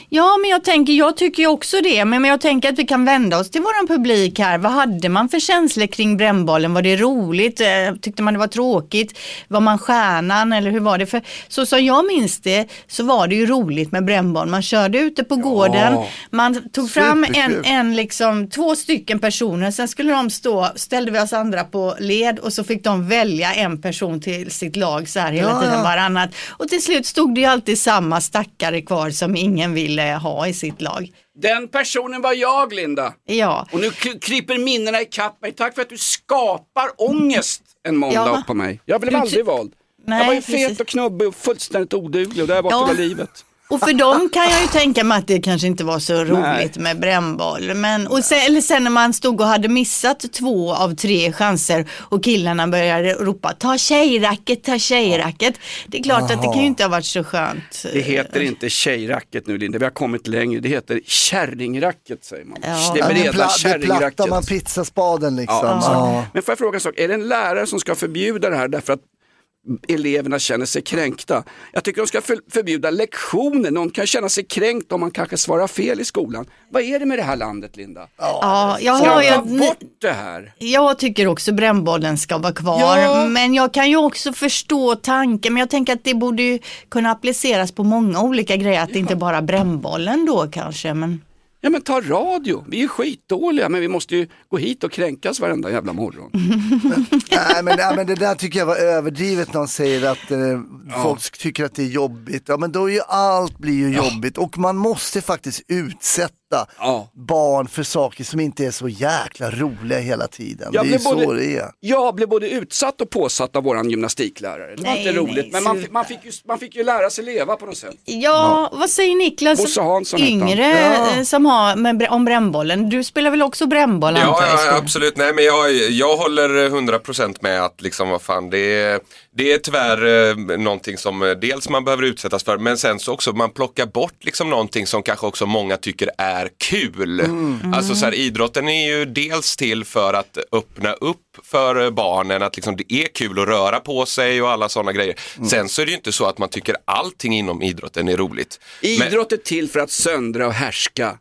Ja, men jag tänker, jag tycker ju också det, men, men jag tänker att vi kan vända oss till våran publik här. Vad hade man för känslor kring brännbollen? Var det roligt? Tyckte man det var tråkigt? Var man stjärnan eller hur var det? För så som jag minns det så var det ju roligt med brännboll. Man körde ute på gården, ja. Man tog fram en, en liksom, två stycken personer, sen skulle de stå, ställde vi oss andra på led och så fick de välja en person till sitt lag så här hela ja, tiden varannat. Och till slut stod det ju alltid samma stackare kvar som ingen ville ha i sitt lag. Den personen var jag, Linda. Ja. Och nu kryper minnena i kapp mig. Tack för att du skapar ångest en måndag ja. på mig. Jag blev aldrig vald. Nej, jag var ju fet precis. och knubbig och fullständigt oduglig och där borta ja. var livet. Och för dem kan jag ju tänka mig att det kanske inte var så roligt Nej. med brännboll. Men, och sen, eller sen när man stod och hade missat två av tre chanser och killarna började ropa ta tjejracket, ta tjejracket. Det är klart Aha. att det kan ju inte ha varit så skönt. Det heter inte tjejracket nu, Linda. Vi har kommit längre. Det heter kärringracket, säger man. Ja. Det är breda ja, kärringracket. Det plattar man pizzaspaden liksom. Ja, ja. Men får jag fråga en sak? Är det en lärare som ska förbjuda det här därför att eleverna känner sig kränkta? Jag tycker de ska för, förbjuda lektioner. Någon kan känna sig kränkt om man kanske svarar fel i skolan. Vad är det med det här landet, Linda? Ja, jag ska har ta bort det här? Jag tycker också brännbollen ska vara kvar. Ja. Men jag kan ju också förstå tanken. Men jag tänker att det borde ju kunna appliceras på många olika grejer. Att ja. det inte bara brännbollen då kanske. Men... Ja, men ta radio. Vi är skitdåliga, men vi måste ju gå hit och kränkas varenda jävla morgon. men, nej, men, nej, men det där tycker jag var överdrivet när de säger att eh, ja. folk tycker att det är jobbigt. Ja, men då är ju allt blir ju ja. jobbigt. Och man måste faktiskt utsätta ja. barn för saker som inte är så jäkla roliga hela tiden. Jag det är ju både, så det är. Jag blev både utsatt och påsatt av våran gymnastiklärare. Det var nej, inte roligt, nej, men man, man, fick ju, man fick ju lära sig leva på något sätt. Ja, ja. vad säger Niklas? Bosse Hansson yngre ja. som har med, om brännbollen. Du spelar väl också brännboll? Ja, ja absolut. Nej, men jag, jag håller hundra procent med att liksom, vad fan, det är, det är tyvärr eh, någonting som dels man behöver utsättas för, men sen så också man plockar bort liksom någonting som kanske också många tycker är kul. Mm. Alltså så här, idrotten är ju dels till för att öppna upp för barnen, att liksom det är kul att röra på sig och alla sådana grejer. Mm. Sen så är det ju inte så att man tycker allting inom idrotten är roligt. Idrott men... är till för att söndra och härska.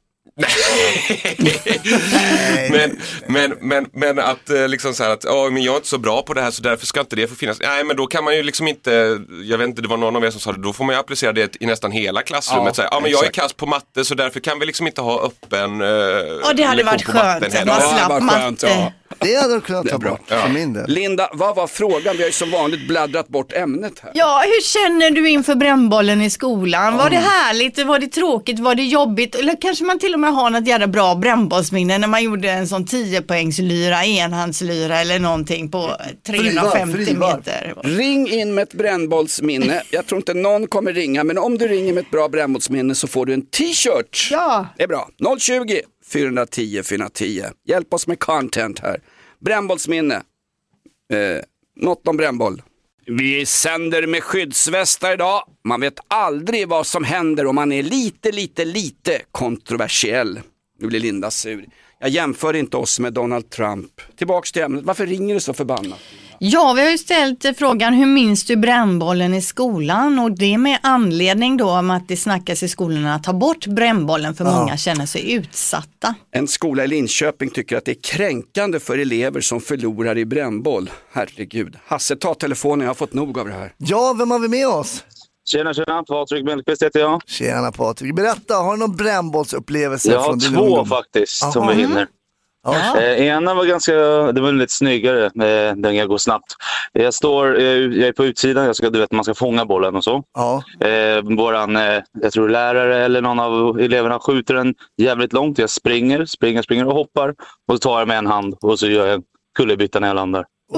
men, men, men, men att liksom så här att oh, men jag är inte så bra på det här så därför ska inte det få finnas. Nej, men då kan man ju liksom inte, jag vet inte, det var någon av er som sa det, då får man ju applicera det i nästan hela klassrummet. Ja, så här, ja men jag är kass på matte så därför kan vi liksom inte ha öppen uh, och det hade varit skönt att man slapp matte. Ja. Det hade du kunnat ta bort för min del. Linda, vad var frågan? Vi har ju som vanligt bläddrat bort ämnet här. Ja, hur känner du inför brännbollen i skolan? Mm. Var det härligt? Var det tråkigt? Var det jobbigt? Eller kanske man till och med har något jävla bra brännbollsminne när man gjorde en sån tio poängslyra, enhandslyra eller någonting på trehundrafemtio frivar, meter. Ring in med ett brännbollsminne. Jag tror inte någon kommer ringa, men om du ringer med ett bra brännbollsminne så får du en t-shirt. Ja. Det är bra. noll tjugo, fyra tio, fyra tio. Hjälp oss med content här. Brännbollsminne. Eh, något om brännboll. Vi sänder med skyddsvästar idag. Man vet aldrig vad som händer om man är lite, lite, lite kontroversiell. Nu blir Linda sur. Jag jämför inte oss med Donald Trump. Tillbaks till ämnet. Varför ringer det så förbannat? Ja, vi har ju ställt frågan, hur minns du brännbollen i skolan? Och det är med anledning då om att det snackas i skolorna att ta bort brännbollen för ja. många känner sig utsatta. En skola i Linköping tycker att det är kränkande för elever som förlorar i brännboll. Herregud. Hasse, ta telefonen, jag har fått nog av det här. Ja, vem har vi med oss? Tjena, tjena, Patrik Mellqvist heter jag. Tjena Patrik, berätta, har du någon brännbollsupplevelse? Jag har från din två ungdom? faktiskt, Aha. som vi hinner. Ja. Eh, ena var ganska, det var lite snyggare, eh, den jag går snabbt. Jag står, eh, jag är på utsidan, jag ska, du vet, man ska fånga bollen och så. Ja. Eh, våran, eh, jag tror lärare eller någon av eleverna skjuter den jävligt långt. Jag springer, springer, springer och hoppar. Och så tar jag med en hand och så gör jag en kullerbytta när jag landar. Oh!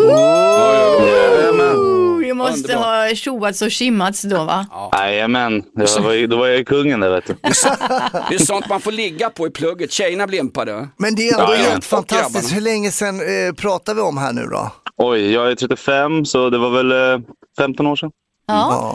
Oh! Du måste ha tjoats och skimmats då, va? Jajamän, ja. Då var jag kungen där, vet du. Det är sånt man får ligga på i plugget. Tjejerna blir impade. Men det är ändå ja, helt ja. fantastiskt. Hur länge sedan eh, pratar vi om här nu då? Oj, jag är trettiofem så det var väl eh, femton år sedan. Ja. ja.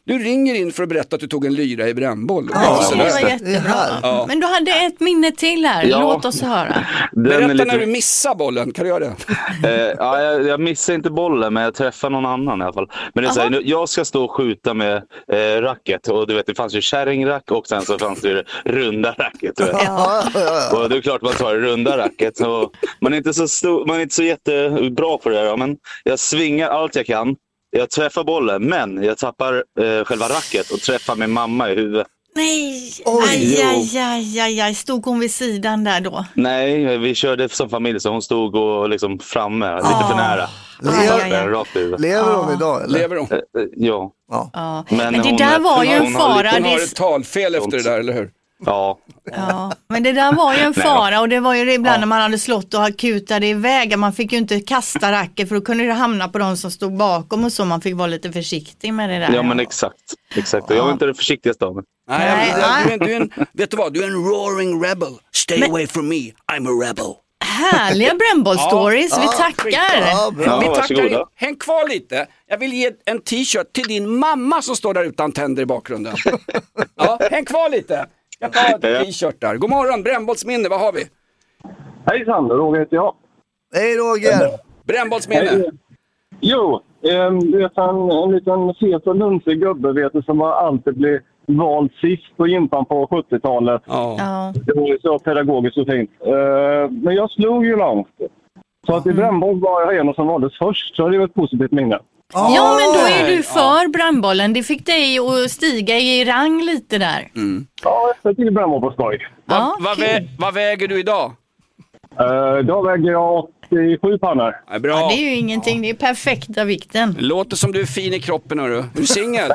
Du ringer in för att berätta att du tog en lyra i brännboll. Ja, det var jättebra. Ja. Men du hade ett minne till här. Ja. Låt oss höra. Berätta lite... när du missar bollen. Kan du göra det? eh, ja, jag, jag missar inte bollen, men jag träffar någon annan i alla fall. Men det är så här, jag ska stå och skjuta med eh, racket. Och du vet, det fanns ju kärringrack och sen så fanns det ju runda racket. Ja. Och det är klart man tar runda racket. Och man är inte så stor, man är inte så jättebra på det här. Men jag svingar allt jag kan. Jag träffar bollen, men jag tappar eh, själva racket och träffar min mamma i huvudet. Nej, aj, aj, aj, aj, aj. Stod hon vid sidan där då? Nej, vi körde som familj så hon stod och liksom framme, lite oh. för nära. Lever, Lever hon idag? Eller? Lever hon? Eh, ja. ja. ja. Men, men det hon, där var ju en fara. Hon har, hon har ett talfel efter det där, eller hur? Ja. ja. Men det där var ju en fara och det var ju ibland ja. när man hade slått och kutade iväg. Man fick ju inte kasta racket för då kunde det hamna på de som stod bakom och så. Man fick vara lite försiktig med det där. Ja, men exakt. Exakt. Och jag var inte det försiktigaste av mig. Nej, Nej. Du, är, du, är en, vet du vad? Du är en roaring rebel. Stay men... away from me. I'm a rebel. Härliga Brännboll-stories, ja, vi tackar. Ja, ja, vi tackar. Häng kvar lite. Jag vill ge en t-shirt till din mamma som står där utan tänder i bakgrunden. Ja, häng kvar lite. Jag tar ett t-shirt där. God morgon, Brännbollsminne, vad har vi? Hejsan, Roger heter jag. Hej Roger. Brännbollsminne. Hej. Jo, du vet en, en liten fet och lunsig gubbe vet du, som alltid blir vald sist på gympan på sjuttiotalet. Ja. Det var ju så pedagogiskt och fint. Uh, men jag slog ju långt. Så att i brännboll var jag en som valdes först, så det var ett positivt minne. Ja, men då är du för ja. brännbollen. Det fick dig att stiga i rang lite där. Mm. Ja, jag tycker brännboll på skoj. Va, ja, vad, okay. vä- vad väger du idag? Uh, då väger jag åttiosju pannor. Ja, bra. Ja, det är ju ingenting, det är perfekta vikten. Det låter som du är fin i kroppen, hörru. Är du singel?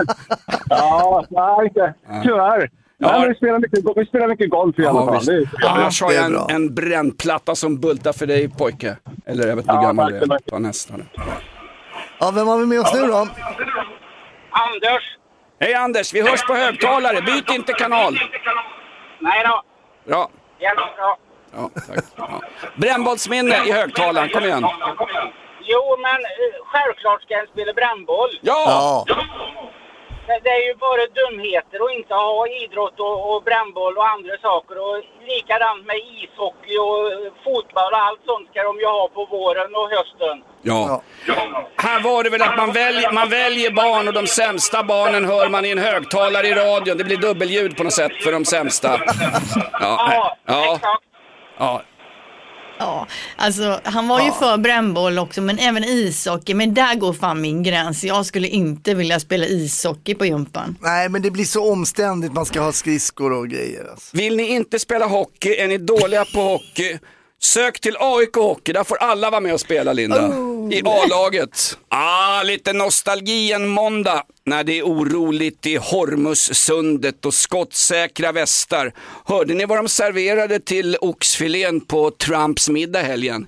ja, nej inte. Tyvärr. Ja. Nej, vi, spelar mycket, vi spelar mycket golf i alla ja, fall. Det ja, annars har jag en, en brännplatta som bultar för dig, pojke. Eller jag vet inte hur ja, gammal det är. Ta nästa nu. Ja, vem har vi med oss nu då? Anders. Hej Anders, vi hörs på högtalare. Byt inte kanal. Nej då. Bra. Jävligt bra. Ja, tack. Ja. Brännbollsminne i högtalaren, kom igen. Jo, men självklart ska en spela brännboll. Ja! ja. Det är ju bara dumheter att inte ha idrott och, och brännboll och andra saker. Och likadant med ishockey och fotboll och allt sånt ska de ju ha på våren och hösten. Ja. ja. Här var det väl att man väljer, man väljer barn och de sämsta barnen hör man i en högtalare i radion. Det blir dubbelljud på något sätt för de sämsta. Ja, ja, ja. exakt. Ja. Ja, alltså han var ju för brännboll också, men även ishockey. Men där går fan min gräns. Jag skulle inte vilja spela ishockey på jumpan. Nej, men det blir så omständigt. Man ska ha skridskor och grejer. Alltså. Vill ni inte spela hockey? Är ni dåliga på hockey? Sök till A I K Hockey, där får alla vara med och spela, Linda. Oh. I A-laget. Ah, lite nostalgi en måndag. När det är oroligt i Hormussundet och skottsäkra västar. Hörde ni vad de serverade till oxfilén på Trumps middag helgen?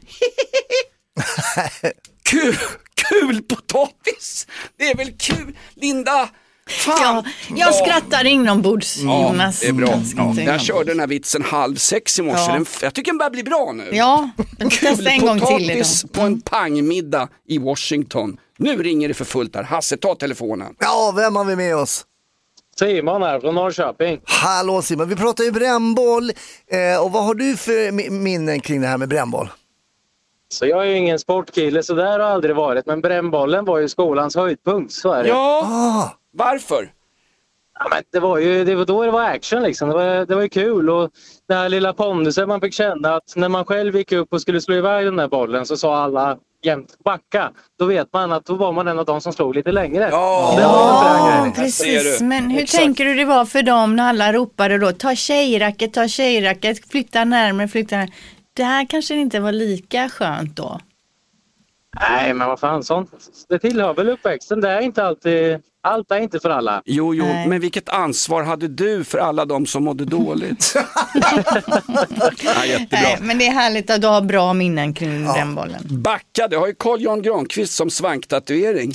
kul, kul potatis. Det är väl kul, Linda. Fan. Ja, jag skrattar inombords, ja, Jonas. Det är bra. Ja. Jag körde den här vitsen halv sex i morse. Ja. Den, jag tycker den börjar bli bra nu. Ja, jag testar en gång till idag. På en pangmiddag i Washington. Nu ringer det för fullt här. Hasse, ta telefonen. Ja, vem har vi med oss? Simon här från Norrköping. Hallå Simon, vi pratar ju brännboll. Eh, och vad har du för minnen kring det här med brännboll? Så jag är ju ingen sportkille, så där har aldrig varit. Men brännbollen var ju skolans höjdpunkt, så är det. Ja, ah. Varför? Ja, men det var ju det var då det var action liksom. Det var, det var ju kul. Och den här lilla pondusen man fick känna att när man själv gick upp och skulle slå iväg den där bollen så sa alla jämt backa. Då vet man att då var man en av de som slog lite längre. Ja, det ja precis. Men hur Exakt. tänker du det var för dem när alla ropade då ta tjejracket, ta tjejracket, flytta närmare, flytta närmare. Det här kanske inte var lika skönt då. Nej, men vad fan, sånt. Det tillhör väl uppväxten. Det är inte alltid, allt är inte för alla. Jo, jo, Nej. men vilket ansvar hade du för alla de som mådde dåligt? Ja, jättebra. Nej, men det är härligt att du har bra minnen kring ja. brännbollen. Backa, det har ju Carl Jan Granqvist som svanktatuering.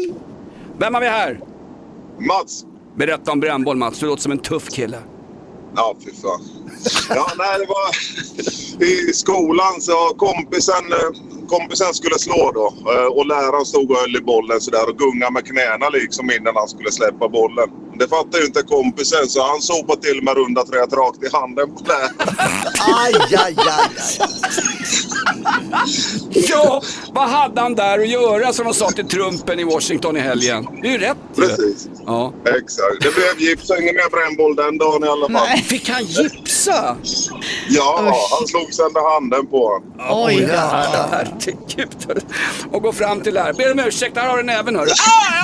Vem har vi här? Mats. Berätta om brännboll, Mats. Du låter som en tuff kille. Ja, fy fan. Ja, nej, det var i skolan så kompisen, kompisen skulle slå då. Och läraren stod och höll i bollen så där och gunga med knäna liksom innan han skulle släppa bollen. Det fattade ju inte kompisen så han sopade till med runda träet rakt i handen på läraren. Aj, aj, aj, aj. Ja, vad hade han där att göra som de sa till Trumpen i Washington i helgen? Det är ju rätt. Precis. Ja. Exakt. Det blev gips och ingen mer brännboll den dagen i alla fall. Nej, fick han gipsa? Ja, Usch. Han slog sönder handen på honom. Oj, herregud. Och gå fram till där. Ber om ursäkt, här har du näven, hörru.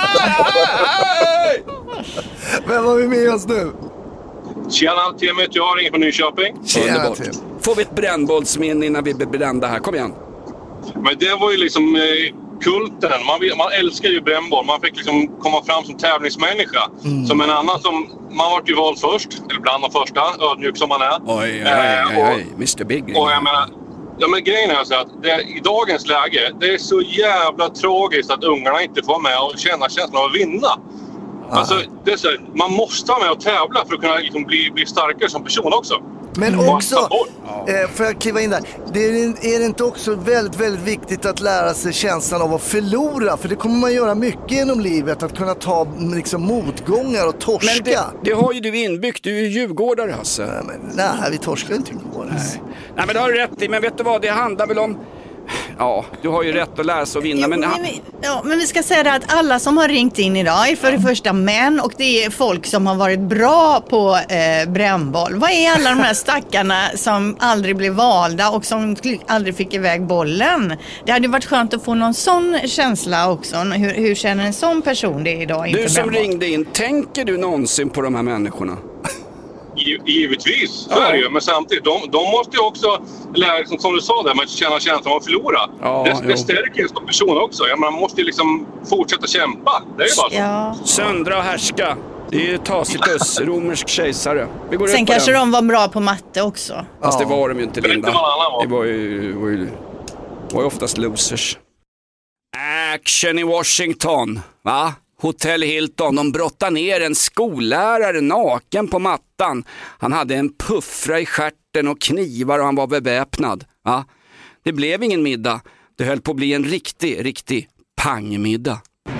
Vem var vi med oss nu? Tjena, Tim heter jag, ringer från Nyköping. Tjena, Tim. Får vi ett brännbollsminne innan vi blir brända här? Kom igen. Men det var ju liksom eh, kulten. Man, man älskar ju brännboll. Man fick liksom komma fram som tävlingsmänniska. Mm. Som en annan som... Man var ju vald först. Eller bland de första. Ödmjuk som man är. Oj, oj, oj, oj, oj. mister Big. Och jag menar... Ja, men grejen är så att det, i dagens läge, det är så jävla tragiskt att ungarna inte får vara med och känna känslan av att vinna. Alltså, det är så här, man måste vara med och tävla för att kunna liksom bli, bli starkare som person också. Men också, eh, får jag kliva in där, det är, är det inte också väldigt, väldigt viktigt att lära sig känslan av att förlora? För det kommer man göra mycket genom livet, att kunna ta liksom, motgångar och torska. Men det, det har ju du inbyggt, du är ju djurgårdare, Hasse. Nej, men, nej vi torskar inte igår. Nej. nej, men det har du rätt i, men vet du vad, det handlar väl om... Ja, du har ju rätt att lära sig att vinna. Jo, men... Men, ja, men vi ska säga det att alla som har ringt in idag är för det första män och det är folk som har varit bra på eh, brännboll. Vad är alla de här stackarna som aldrig blev valda och som aldrig fick iväg bollen? Det hade varit skönt att få någon sån känsla också. Hur, hur känner en sån person det idag inför Du som brännboll? ringde in, tänker du någonsin på de här människorna? Givetvis, så är det ju. Men samtidigt, de, de måste ju också lära, som, som du sa där, att känna känslan av att förlora. Ja, det, det stärker en som person också. Ja, man måste ju liksom fortsätta kämpa. Det är ju bara så. Ja. Söndra och härska. Det är ju Tacitus, romersk kejsare. Vi går Sen upp på kanske den. de var bra på matte också. Fast det var de ju inte, Linda. Det var, det var ju, var ju, var ju oftast losers. Action i Washington, va? Hotel Hilton, de brottade ner en skollärare naken på mattan. Han hade en puffra i stjärten och knivar och han var beväpnad. Ja, det blev ingen middag. Det höll på att bli en riktig, riktig pangmiddag.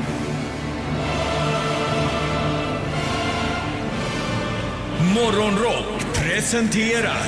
Morgonrock presenterar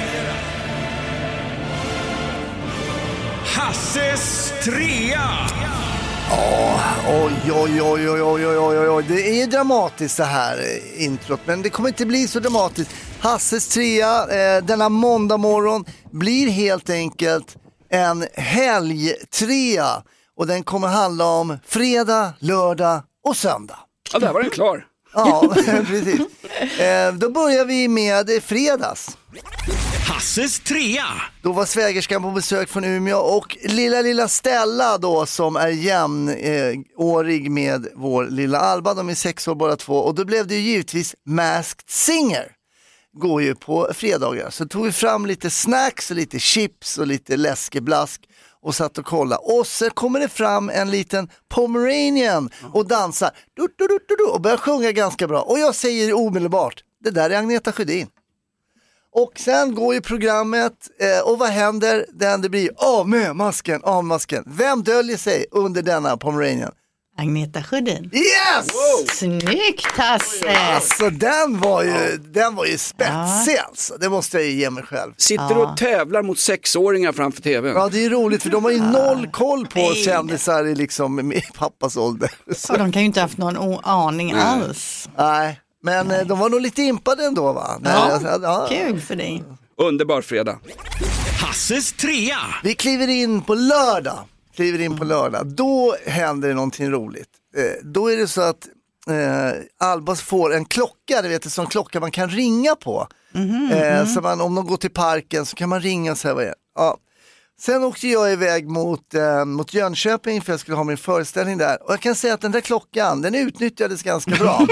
Hasses trea. Oh, oj, oj, oj, oj, oj, oj, oj, oj, det är dramatiskt det här eh, introt, men det kommer inte bli så dramatiskt. Hasses trea eh, denna måndag morgon blir helt enkelt en helgtrea och den kommer handla om fredag, lördag och söndag. Ja, där var den klar. Ja, precis. Eh, då börjar vi med fredags. Hasses trea. Då var svägerskan på besök från Umeå och lilla lilla Stella då som är jämnårig eh, med vår lilla Alba. De är sex år båda två och då blev det ju givetvis Masked Singer. Går ju på fredagar. Så tog vi fram lite snacks och lite chips och lite läskeblask och satt och kollade. Och så kommer det fram en liten Pomeranian och dansar du, du, du, du, du, och börjar sjunga ganska bra. Och jag säger omedelbart, det där är Agneta Sjödin. Och sen går ju programmet eh, och vad händer? Det blir av med masken, av masken. Vem döljer sig under denna Pomeranian? Agneta Sjödin. Yes! Wow. Snyggt, Hasse! Alltså den var ju, den var ju spetsig ja. Alltså. Det måste jag ju ge mig själv. Sitter ja. och tävlar mot sexåringar framför tvn. Ja, det är roligt för de har ju noll koll på Nej. kändisar i liksom i pappas ålder. Så. Och de kan ju inte haft någon aning Nej. alls. Nej. Men Nej. de var nog lite impade ändå va? Ja, Nej, ja. Kul för dig. Underbar fredag. Hasses trea. Vi kliver in på lördag. Kliver in på lördag. Då händer det någonting roligt. Eh, då är det så att eh, Albas får en klocka. Du vet, en sån klocka man kan ringa på. Mm-hmm. Eh, så man, om de går till parken så kan man ringa och säga vad är. Ja. Sen åkte jag iväg mot, eh, mot Jönköping för jag skulle ha min föreställning där. Och jag kan säga att den där klockan, den utnyttjades ganska bra.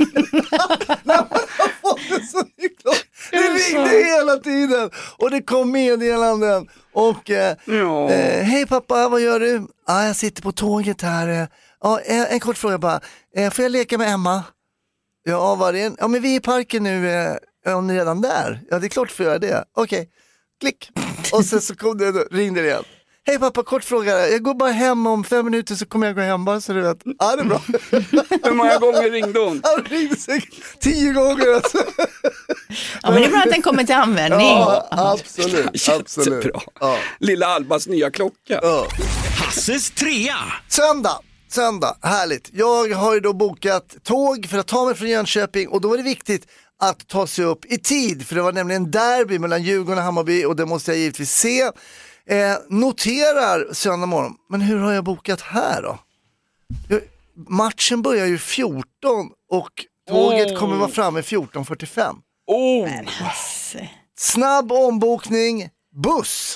Det ringde hela tiden. Och det kom meddelanden. Och, eh, ja. eh, hej pappa, vad gör du? Ah, jag sitter på tåget här. Ah, en, en kort fråga bara. Eh, får jag leka med Emma? Ja, vad är det? Ja, men vi är i parken nu. Eh, är ni redan där? Ja, det är klart för att göra det. Okej, okay. Klick. Och sen så kom det, ringde det igen. Hej pappa, kort fråga. Jag går bara hem om fem minuter så kommer jag gå hem bara så du vet. Ja, det är bra. Hur många gånger ringde hon? Ja, hon ringde sig tio gånger. Alltså. Ja, men det är bra att den kommer till användning. Ja, absolut. absolut. Bra. Ja. Lilla Albas nya klocka. Ja. Hasses trea. Söndag. Söndag, härligt. Jag har ju då bokat tåg för att ta mig från Jönköping och då var det viktigt att ta sig upp i tid. För det var nämligen derby mellan Djurgården och Hammarby och det måste jag givetvis se. Eh, noterar söndag morgon. Men hur har jag bokat här då? Jag, matchen börjar ju fjorton och tåget oh. kommer vara framme fjorton fyrtiofem. Oh. Snabb ombokning, buss.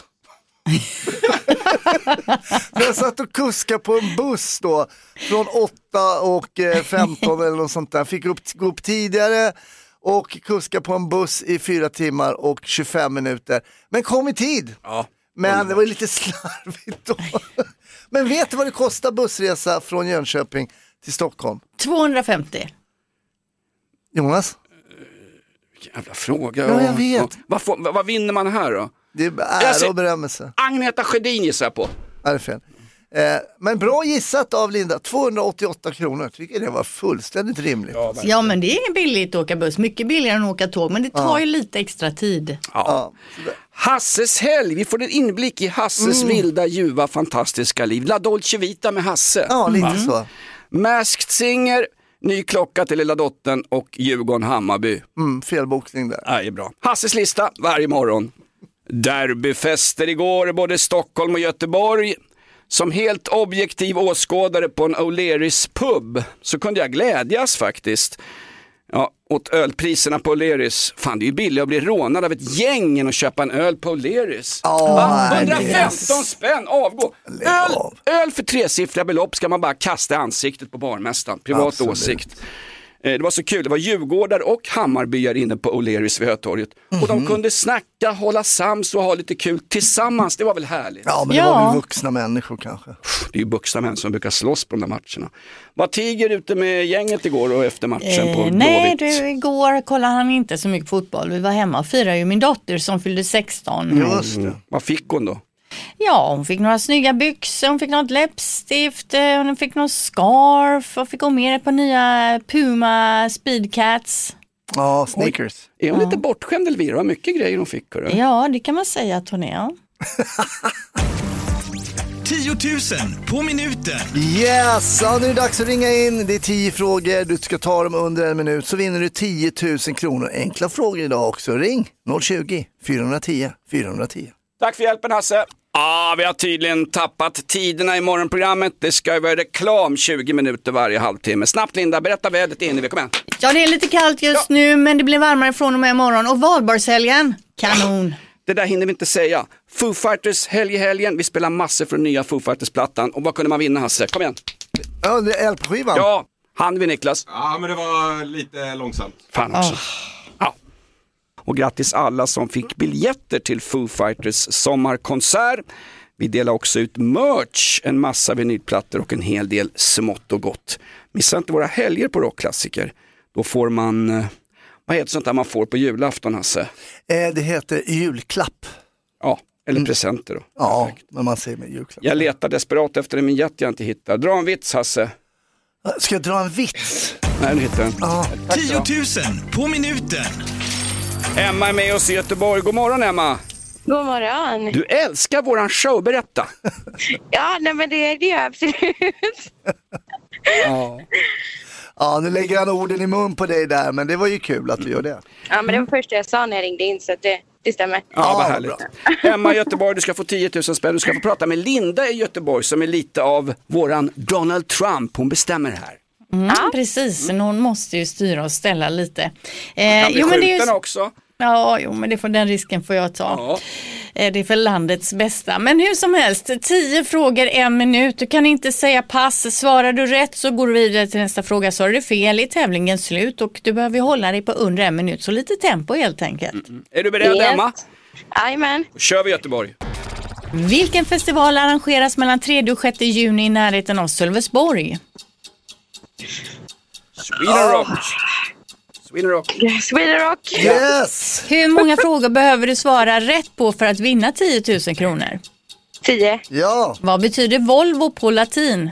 Jag satt och kuskade på en buss då från åtta och femton eller något sånt där. Fick upp, gå upp tidigare och kuska på en buss i fyra timmar och tjugofem minuter. Men kom i tid. Ja. Men det var lite slarvigt då. Men vet du vad det kostar bussresa från Jönköping till Stockholm? tvåhundrafemtio. Jonas? Jävla fråga. Ja, jag vet. Vad, vad, vad vinner man här då? Det är ära och berömmelse. Agneta Sjödin gissar på. Ja, det är fel. Eh, men bra gissat av Linda. tvåhundraåttioåtta kronor. Tycker det var fullständigt rimligt. Ja, ja, men det är billigt att åka buss. Mycket billigare än att åka tåg. Men det tar ja. ju lite extra tid. Ja. Ja. Hasses helg. Vi får en inblick i Hasses mm. vilda, ljuva, fantastiska liv. La Dolce Vita med Hasse. Ja, lite mm. så. Masked Singer, ny klocka till lilla dottern och Djurgården Hammarby. Mm, felbokning där. Ja, det är bra. Hasses lista varje morgon. Derbyfester igår, både Stockholm och Göteborg. Som helt objektiv åskådare på en O'Learys pub så kunde jag glädjas faktiskt. Ja, åt ölpriserna på O'Learys. Fan, det är ju billigt att bli rånad av ett gäng än att köpa en öl på O'Learys. Oh, hundrafemton spänn, avgå. Öl, öl för tresiffriga belopp ska man bara kasta i ansiktet på barmästaren. Privat Absolut. åsikt. Det var så kul, det var djurgårdar och Hammarbyar inne på O'Learys vid Hötorget. Mm-hmm. Och de kunde snacka, hålla sams och ha lite kul tillsammans, det var väl härligt. Ja, men det ja. var väl vuxna människor kanske. Det är ju vuxna män som brukar slåss på de där matcherna. Var Tiger ute med gänget igår och efter matchen eh, på Nej, du, igår kollade han inte så mycket fotboll. Vi var hemma och firade ju min dotter som fyllde sexton. Just det. Mm. Vad fick hon då? Ja, hon fick några snygga byxor, hon fick något läppstift, hon fick någon scarf och fick gå med på nya Puma Speedcats. Ja, oh, sneakers. Oj. Är hon ja. lite bortskämd Elvira? Vad mycket grejer hon fick? Eller? Ja, det kan man säga att hon är. tio tusen på minuten. Yes, ja, nu är det dags att ringa in. Det är tio frågor, du ska ta dem under en minut så vinner du tio tusen kronor. Enkla frågor idag också. Ring noll tjugo, fyrahundratio, fyrahundratio. Tack för hjälpen Hasse. Ah, vi har tydligen tappat tiderna i morgonprogrammet. Det ska ju vara reklam tjugo minuter varje halvtimme. Snabbt Linda, berätta vädret in i kom igen. Ja, det är lite kallt just ja. nu men det blir varmare från och med imorgon. Och valborgshelgen, kanon. Det där hinner vi inte säga. Foo Fighters helg i helgen. Vi spelar massor från nya Foo Fighters-plattan. Och vad kunde man vinna Hasse? Kom igen. Ja, det är L P-skivan. Ja, han vi Niklas. Ja, men det var lite långsamt. Fan också. Oh. Ja. Och grattis alla som fick biljetter till Foo Fighters sommarkonsert. Vi delar också ut merch, en massa vinylplattor och en hel del smått och gott. Missa inte våra helger på rockklassiker. Då får man, vad heter sånt där man får på julafton Hasse? Eh, det heter julklapp. Ja, eller mm. presenter då. Ja, perfekt. Men man säger med julklapp. Jag letar desperat efter en vignett jag inte hittar. Dra en vits Hasse. Ska jag dra en vits? Nej, nu hittar den. Ja. tio tusen på minuten. Emma är med oss i Göteborg. God morgon Emma. God morgon. Du älskar våran show, berätta. Ja, nej men det, det gör jag absolut. Ja. Ja, nu lägger han orden i mun på dig där, men det var ju kul att du gör det. Ja, men det var första jag sa när jag ringde in, så att det, det stämmer. Ja, vad härligt. Emma i Göteborg, du ska få tio tusen spänn. Du ska få prata med Linda i Göteborg som är lite av våran Donald Trump. Hon bestämmer här. Mm, ja. Precis, hon måste ju styra och ställa lite. Eh, kan bli jo, men det är ju... också. Ja, jo, men det får, den risken får jag ta. Ja. Det är för landets bästa. Men hur som helst, tio frågor, en minut. Du kan inte säga pass. Svarar du rätt så går du vidare till nästa fråga. Svarar du fel i tävlingens slut och du behöver hålla dig på under en minut. Så lite tempo helt enkelt. Mm. Är du beredd yes. Emma? Jajamän. Då kör vi Göteborg. Vilken festival arrangeras mellan tredje och sjätte juni i närheten av Sölvesborg? Sweden Rock. Sweden Rock. Sweden Rock. Yes! Hur många frågor behöver du svara rätt på för att vinna tio tusen kronor? tio. Ja. Vad betyder Volvo på latin?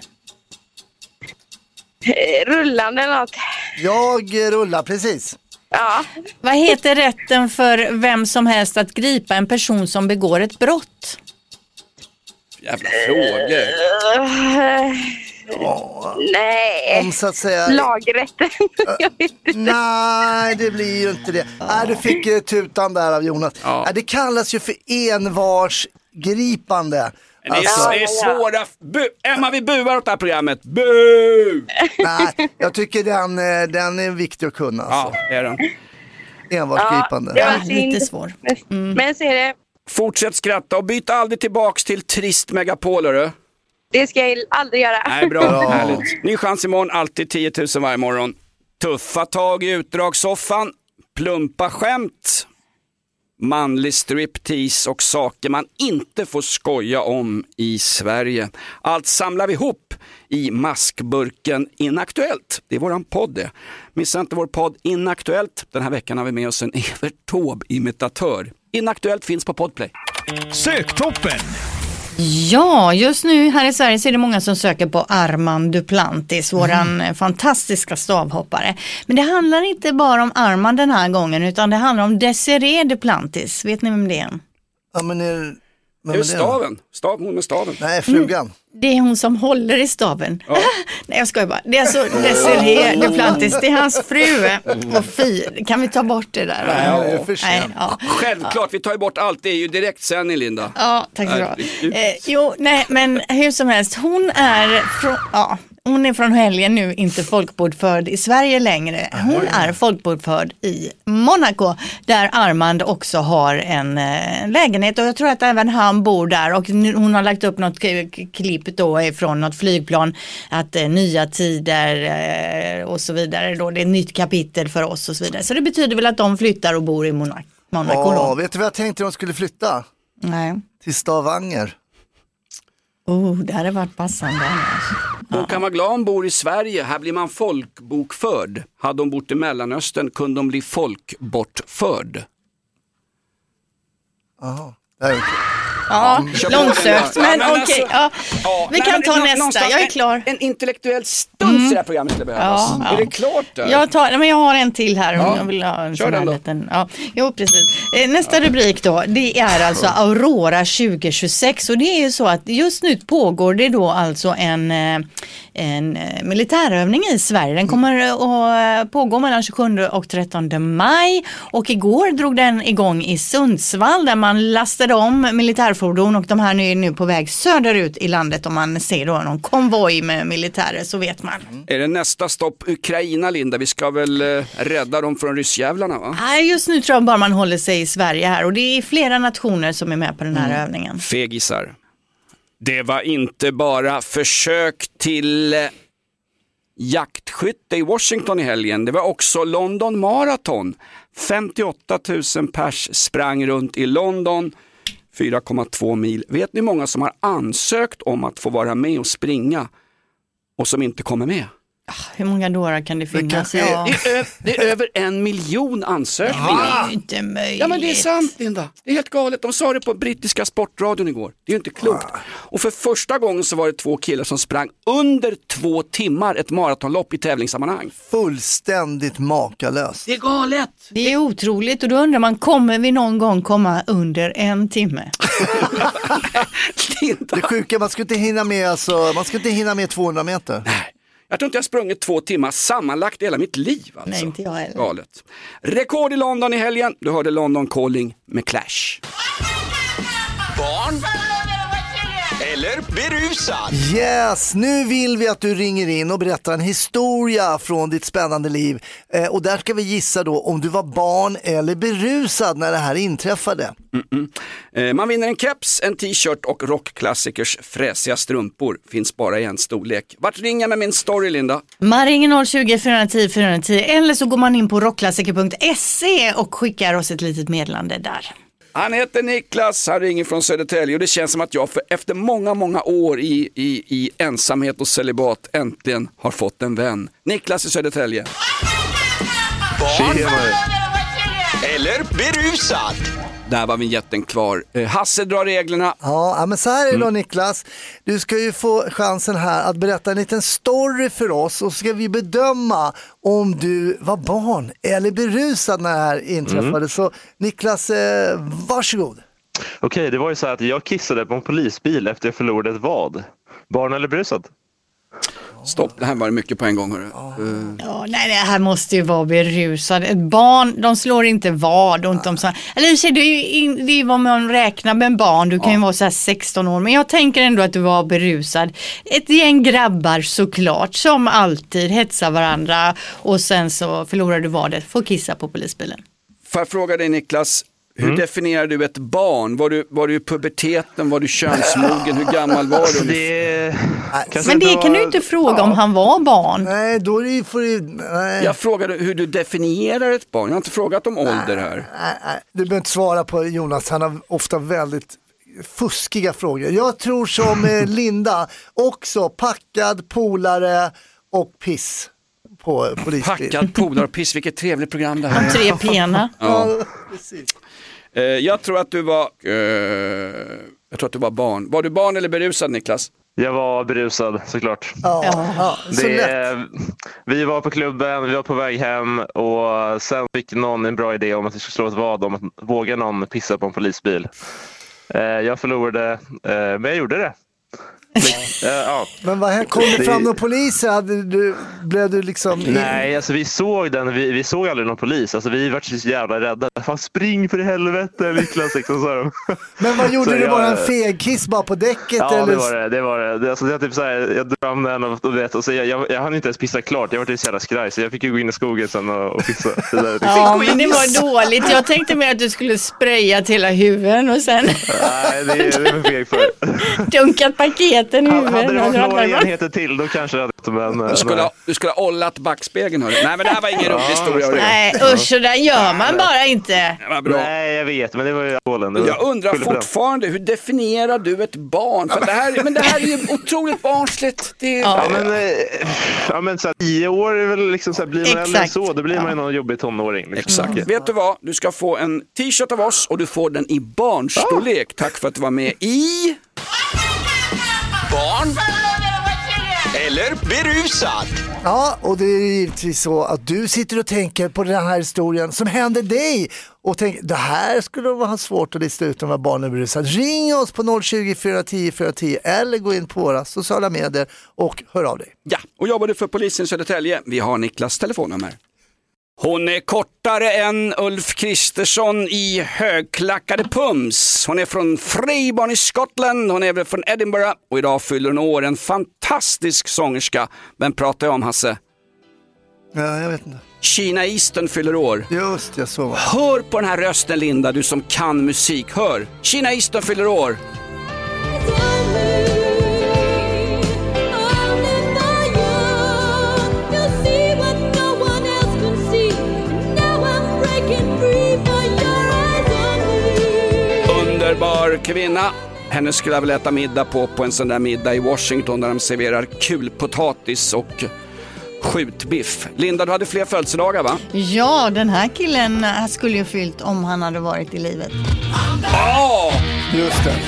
Eh, Rullande eller något. Jag rullar, precis. Ja. Vad heter rätten för vem som helst att gripa en person som begår ett brott? Jävla frågor. Uh, Ja. nej. Om så att säga... Lagrätten. Jag vet inte. Nej, det blir ju inte det. Nej, du fick uh, tutan där av Jonas. Ja. Nej, det kallas ju för envarsgripande. Det är, Alltså, det är svåra... Bu- Emma, vi buar åt det här programmet. Bu! nej, jag tycker den, eh, den är viktig att kunna. Alltså. Ja, det är den. Envarsgripande. Ja, det var Ja, synd. lite svår. Mm. Men ser det. Fortsätt skratta och byt aldrig tillbaks till trist megapol, hörru. Det ska jag aldrig göra. Nej, bra. Härligt. Ny chans imorgon, alltid tio tusen varje morgon. Tuffa tag i utdragssoffan, plumpa skämt, manlig striptease och saker man inte får skoja om i Sverige. Allt samlar vi ihop i maskburken Inaktuellt. Det är våran podd det. Missa inte vår podd Inaktuellt. Den här veckan har vi med oss en Evert Taube-imitatör. Inaktuellt finns på Podplay. Söktoppen. Ja, just nu här i Sverige så är det många som söker på Armand Duplantis, våran mm. fantastiska stavhoppare. Men det handlar inte bara om Armand den här gången, utan det handlar om Desiree Duplantis. Vet ni vem det är? Ja, men är... Det är staven. Stav, hon med staven. Nej, frugan. Mm. Det är hon som håller i staven. Ja. Nej, jag skojar bara. Det är alltså Desiree Duplantis. Det är hans fru. Och fy, kan vi ta bort det där? Nej, det är för sent. Nej, ja. Självklart, vi tar ju bort allt. Det är ju direkt sändning, Linda. Ja, tack så bra. Eh, jo, nej, men hur som helst. Hon är från... Ja. Hon är från helgen nu inte folkbordförd i Sverige längre. Hon är folkbordförd i Monaco där Armand också har en eh, lägenhet och jag tror att även han bor där och nu, hon har lagt upp något k- klipp då ifrån något flygplan att eh, nya tider eh, och så vidare då. Det är ett nytt kapitel för oss och så vidare. Så det betyder väl att de flyttar och bor i Monaco. Monaco ja, vet du vad jag tänkte de skulle flytta? Nej. Till Stavanger. Oh, det hade varit passande annars. Hon kan vara glad om bor i Sverige. Här blir man folkbokförd. Hade hon bott i Mellanöstern kunde de bli folkbortförd. Jaha, det är okej. Ja, långsökt, men, ja, men okej. alltså, Ja. Ja, Vi nej, kan ta men, nästa, jag är klar. En, en intellektuell stuns mm. i det här programmet skulle behövas. Ja, ja. Är det klart där? Jag, tar, men jag har en till här. Ja. Jag vill ha en Kör sån här den då. liten. Ja. Jo, precis. Nästa ja. rubrik då, det är alltså Aurora tjugo tjugosex och det är ju så att just nu pågår det då alltså en, en militärövning i Sverige. Den kommer att pågå mellan tjugosjunde och trettonde maj och igår drog den igång i Sundsvall där man lastade om militärfordon och de här nu är nu på väg söderut i landet. Om man ser då någon konvoj med militärer så vet man. Mm. Är det nästa stopp Ukraina, Linda? Vi ska väl eh, rädda dem från ryssjävlarna, va? Nej, just nu tror jag bara man håller sig i Sverige här och det är flera nationer som är med på den här mm. övningen. Fegisar. Det var inte bara försök till eh, jaktskytte i Washington i helgen. Det var också London Marathon. femtioåtta tusen pers sprang runt i London. fyra komma två mil. Vet ni hur många som har ansökt om att få vara med och springa och som inte kommer med? Hur många dårar kan det finnas? Det, ja. det, är, det är över en miljon ansökningar. Det är inte möjligt. Ja, men det är sant, Linda. Det är helt galet. De sa det på brittiska sportradion igår. Det är ju inte klokt. Och för första gången så var det två killar som sprang under två timmar ett maratonlopp i tävlingssammanhang. Fullständigt makalöst. Det är galet. Det är otroligt och då undrar man, kommer vi någon gång komma under en timme? Det sjuka, man ska inte hinna med, alltså, man ska inte hinna med tvåhundra meter. Nej. Jag tror inte jag sprungit två timmar sammanlagt i hela mitt liv. Alltså. Nej, inte jag heller. Galet. Rekord i London i helgen. Du hörde London Calling med Clash. Barn eller berusad? Yes, nu vill vi att du ringer in och berättar en historia från ditt spännande liv. Eh, och där ska vi gissa då om du var barn eller berusad när det här inträffade. Eh, man vinner en keps, en t-shirt och rockklassikers fräsiga strumpor. Finns bara i en storlek. Vart ringer med min story, Linda? Man ringer noll tjugo, fyra tio, fyra tio eller så går man in på rockklassiker punkt se och skickar oss ett litet meddelande där. Han heter Niklas, han ringer från Södertälje och det känns som att jag för efter många, många år i, i, i ensamhet och celibat äntligen har fått en vän. Niklas i Södertälje. Barn eller berusad? Där var vignetten klar. Eh, Hasse drar reglerna. Ja, men så här är det då, Niklas. Du ska ju få chansen här att berätta en liten story för oss och så ska vi bedöma om du var barn eller berusad när det här inträffade. Mm. Så Niklas, eh, varsågod. Okej, det var ju så här att jag kissade på en polisbil efter jag förlorade ett vad. Barn eller berusad? Stopp, det här var mycket på en gång. Hörru. Uh. Ja, nej, det här måste ju vara berusad. Ett barn, de slår inte vad och inte om så här. Eller det är ju in, det är vad man räknar med barn. Du kan ja. ju vara så här sexton år. Men jag tänker ändå att du var berusad. Ett gäng grabbar såklart, som alltid hetsar varandra. Och sen så förlorar du vadet, får kissa på polisbilen. Får jag fråga dig, Niklas? Hur Mm. definierar du ett barn? Var du, var du i puberteten? Var du könsmogen? Hur gammal var alltså, du? Det... Men det kan du inte fråga ja. om han var barn. Nej, då är det för... Nej. Jag frågade hur du definierar ett barn. Jag har inte frågat om ålder här. Nej, nej. Du behöver inte svara på Jonas. Han har ofta väldigt fuskiga frågor. Jag tror som Linda också packad, polare och piss. På polisbil. Packad, polare och piss, vilket trevligt program det här. De tre pena. Ja. Precis. Uh, jag tror att du var uh, jag tror att du var barn. Var du barn eller berusad, Niklas? Jag var berusad, såklart. Ja, ja, så det, lätt. Vi var på klubben, vi var på väg hem och sen fick någon en bra idé om att vi skulle slå ett vad om att våga någon pissa på en polisbil. Uh, jag förlorade, uh, men jag gjorde det. Ja. Ja. Men vad kom det fram någon poliser? Hade du, blev du liksom... Nej, alltså vi såg den, vi, vi såg aldrig någon polis. Alltså vi var så jävla rädda. Fan, spring för i helvete, Niklas, liksom, så här. Men vad gjorde så du? jag, bara en fegkiss bara på däcket? Ja, eller? det var det. det, var det. det alltså, jag, typ, så här, jag drömde den och, och, vet, och så jag, jag, jag hann inte ens pissa klart. Jag var så jävla skraj, så jag fick ju gå in i skogen sen och, och pissa. Det där, liksom. Ja, men det var dåligt. Jag tänkte mer att du skulle spraya till hela huvudet och sen... Nej, det, det är för feg för. Dunkat paketen i huvudet. Hade det varit några enheter till, då kanske det hade... Men, du, skulle ha, du skulle ha ollat backspegeln, hörru. Nej, men det här var ingen rolig historia. Nej, usch, så där gör man bara inte. Det var bra. Nej, jag vet, men det var ju alkoholen. Jag undrar fortfarande, hur definierar du ett barn? För det här, men det här är ju otroligt barnsligt. Det är... Ja, men, ja, men så här, tio år är väl liksom så här, blir man äldre så, då blir man ju någon jobbig tonåring. Liksom. Exakt. Mm. Vet du vad? Du ska få en t-shirt av oss och du får den i barnstorlek. Ah. Tack för att du var med i... Barn eller berusad? Ja, och det är givetvis så att du sitter och tänker på den här historien som hände dig och tänker, det här skulle vara svårt att lista ut om var barn är berusad. Ring oss på noll tjugo, fyra tio, fyra tio eller gå in på våra sociala medier och hör av dig. Ja, och jobbar du för polisen i Södertälje? Vi har Niklas telefonnummer. Hon är kortare än Ulf Kristersson i högklackade pums. Hon är från Freyborn i Skottland. Hon är väl från Edinburgh. Och idag fyller hon år. En fantastisk sångerska. Vem pratar jag om, Hasse? Ja, jag vet inte. Sheena Easton fyller år. Just, jag såg. Hör på den här rösten, Linda, du som kan musik. Hör. Sheena Easton fyller år. Underbar kvinna. Henne skulle jag väl äta middag på på en sån där middag i Washington där de serverar kulpotatis och skjutbiff. Linda, du hade fler födelsedagar, va? Ja, den här killen skulle ju fyllt om han hade varit i livet. Ja, oh! Just det.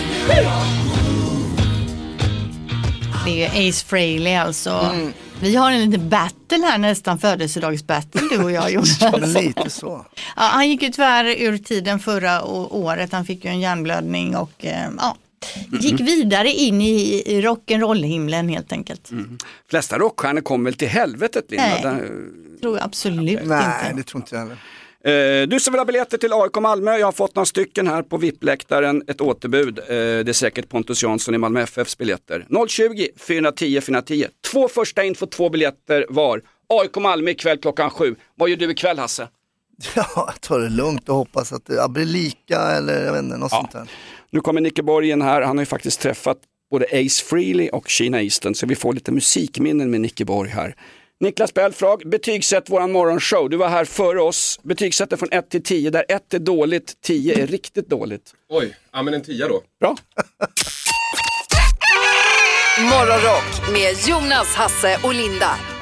Det är ju Ace Frehley alltså. Mm. Vi har en liten battle här, nästan födelsedagsbattle, du och jag, Jonas. Ja, men lite så. Ja, han gick ju tyvärr ur tiden förra året. Han fick ju en hjärnblödning och eh, ja, gick vidare in i, i rock'n'roll-himlen helt enkelt. Mm. Flesta rockstjärnor kom väl till helvetet, Linda? Nej, Där... tror jag absolut okay. inte. Nej, det tror inte jag heller. Du som vill ha biljetter till A I K Malmö, jag har fått några stycken här på V I P-läktaren, ett återbud. Det är säkert Pontus Jansson i Malmö F Fs biljetter. noll tjugo, fyra tio, fyra tio. Två första in för två biljetter var. A I K Malmö ikväll klockan sju. Vad gör du ikväll, Hasse? Ja, jag tar det lugnt och hoppas att det blir lika eller jag vet inte, något ja. sånt där. Nu kommer Nicke Borg in här, han har ju faktiskt träffat både Ace Frehley och Sheena Easton, så vi får lite musikminnen med Nicke Borg här. Niklas Belfrag, betygsätt våran morgonshow. Du var här före oss. Betygsätter från ett till tio, där ett är dåligt, tio är riktigt dåligt. Oj, ja men en tia då. Bra. Morgonrock med Jonas, Hasse och Linda.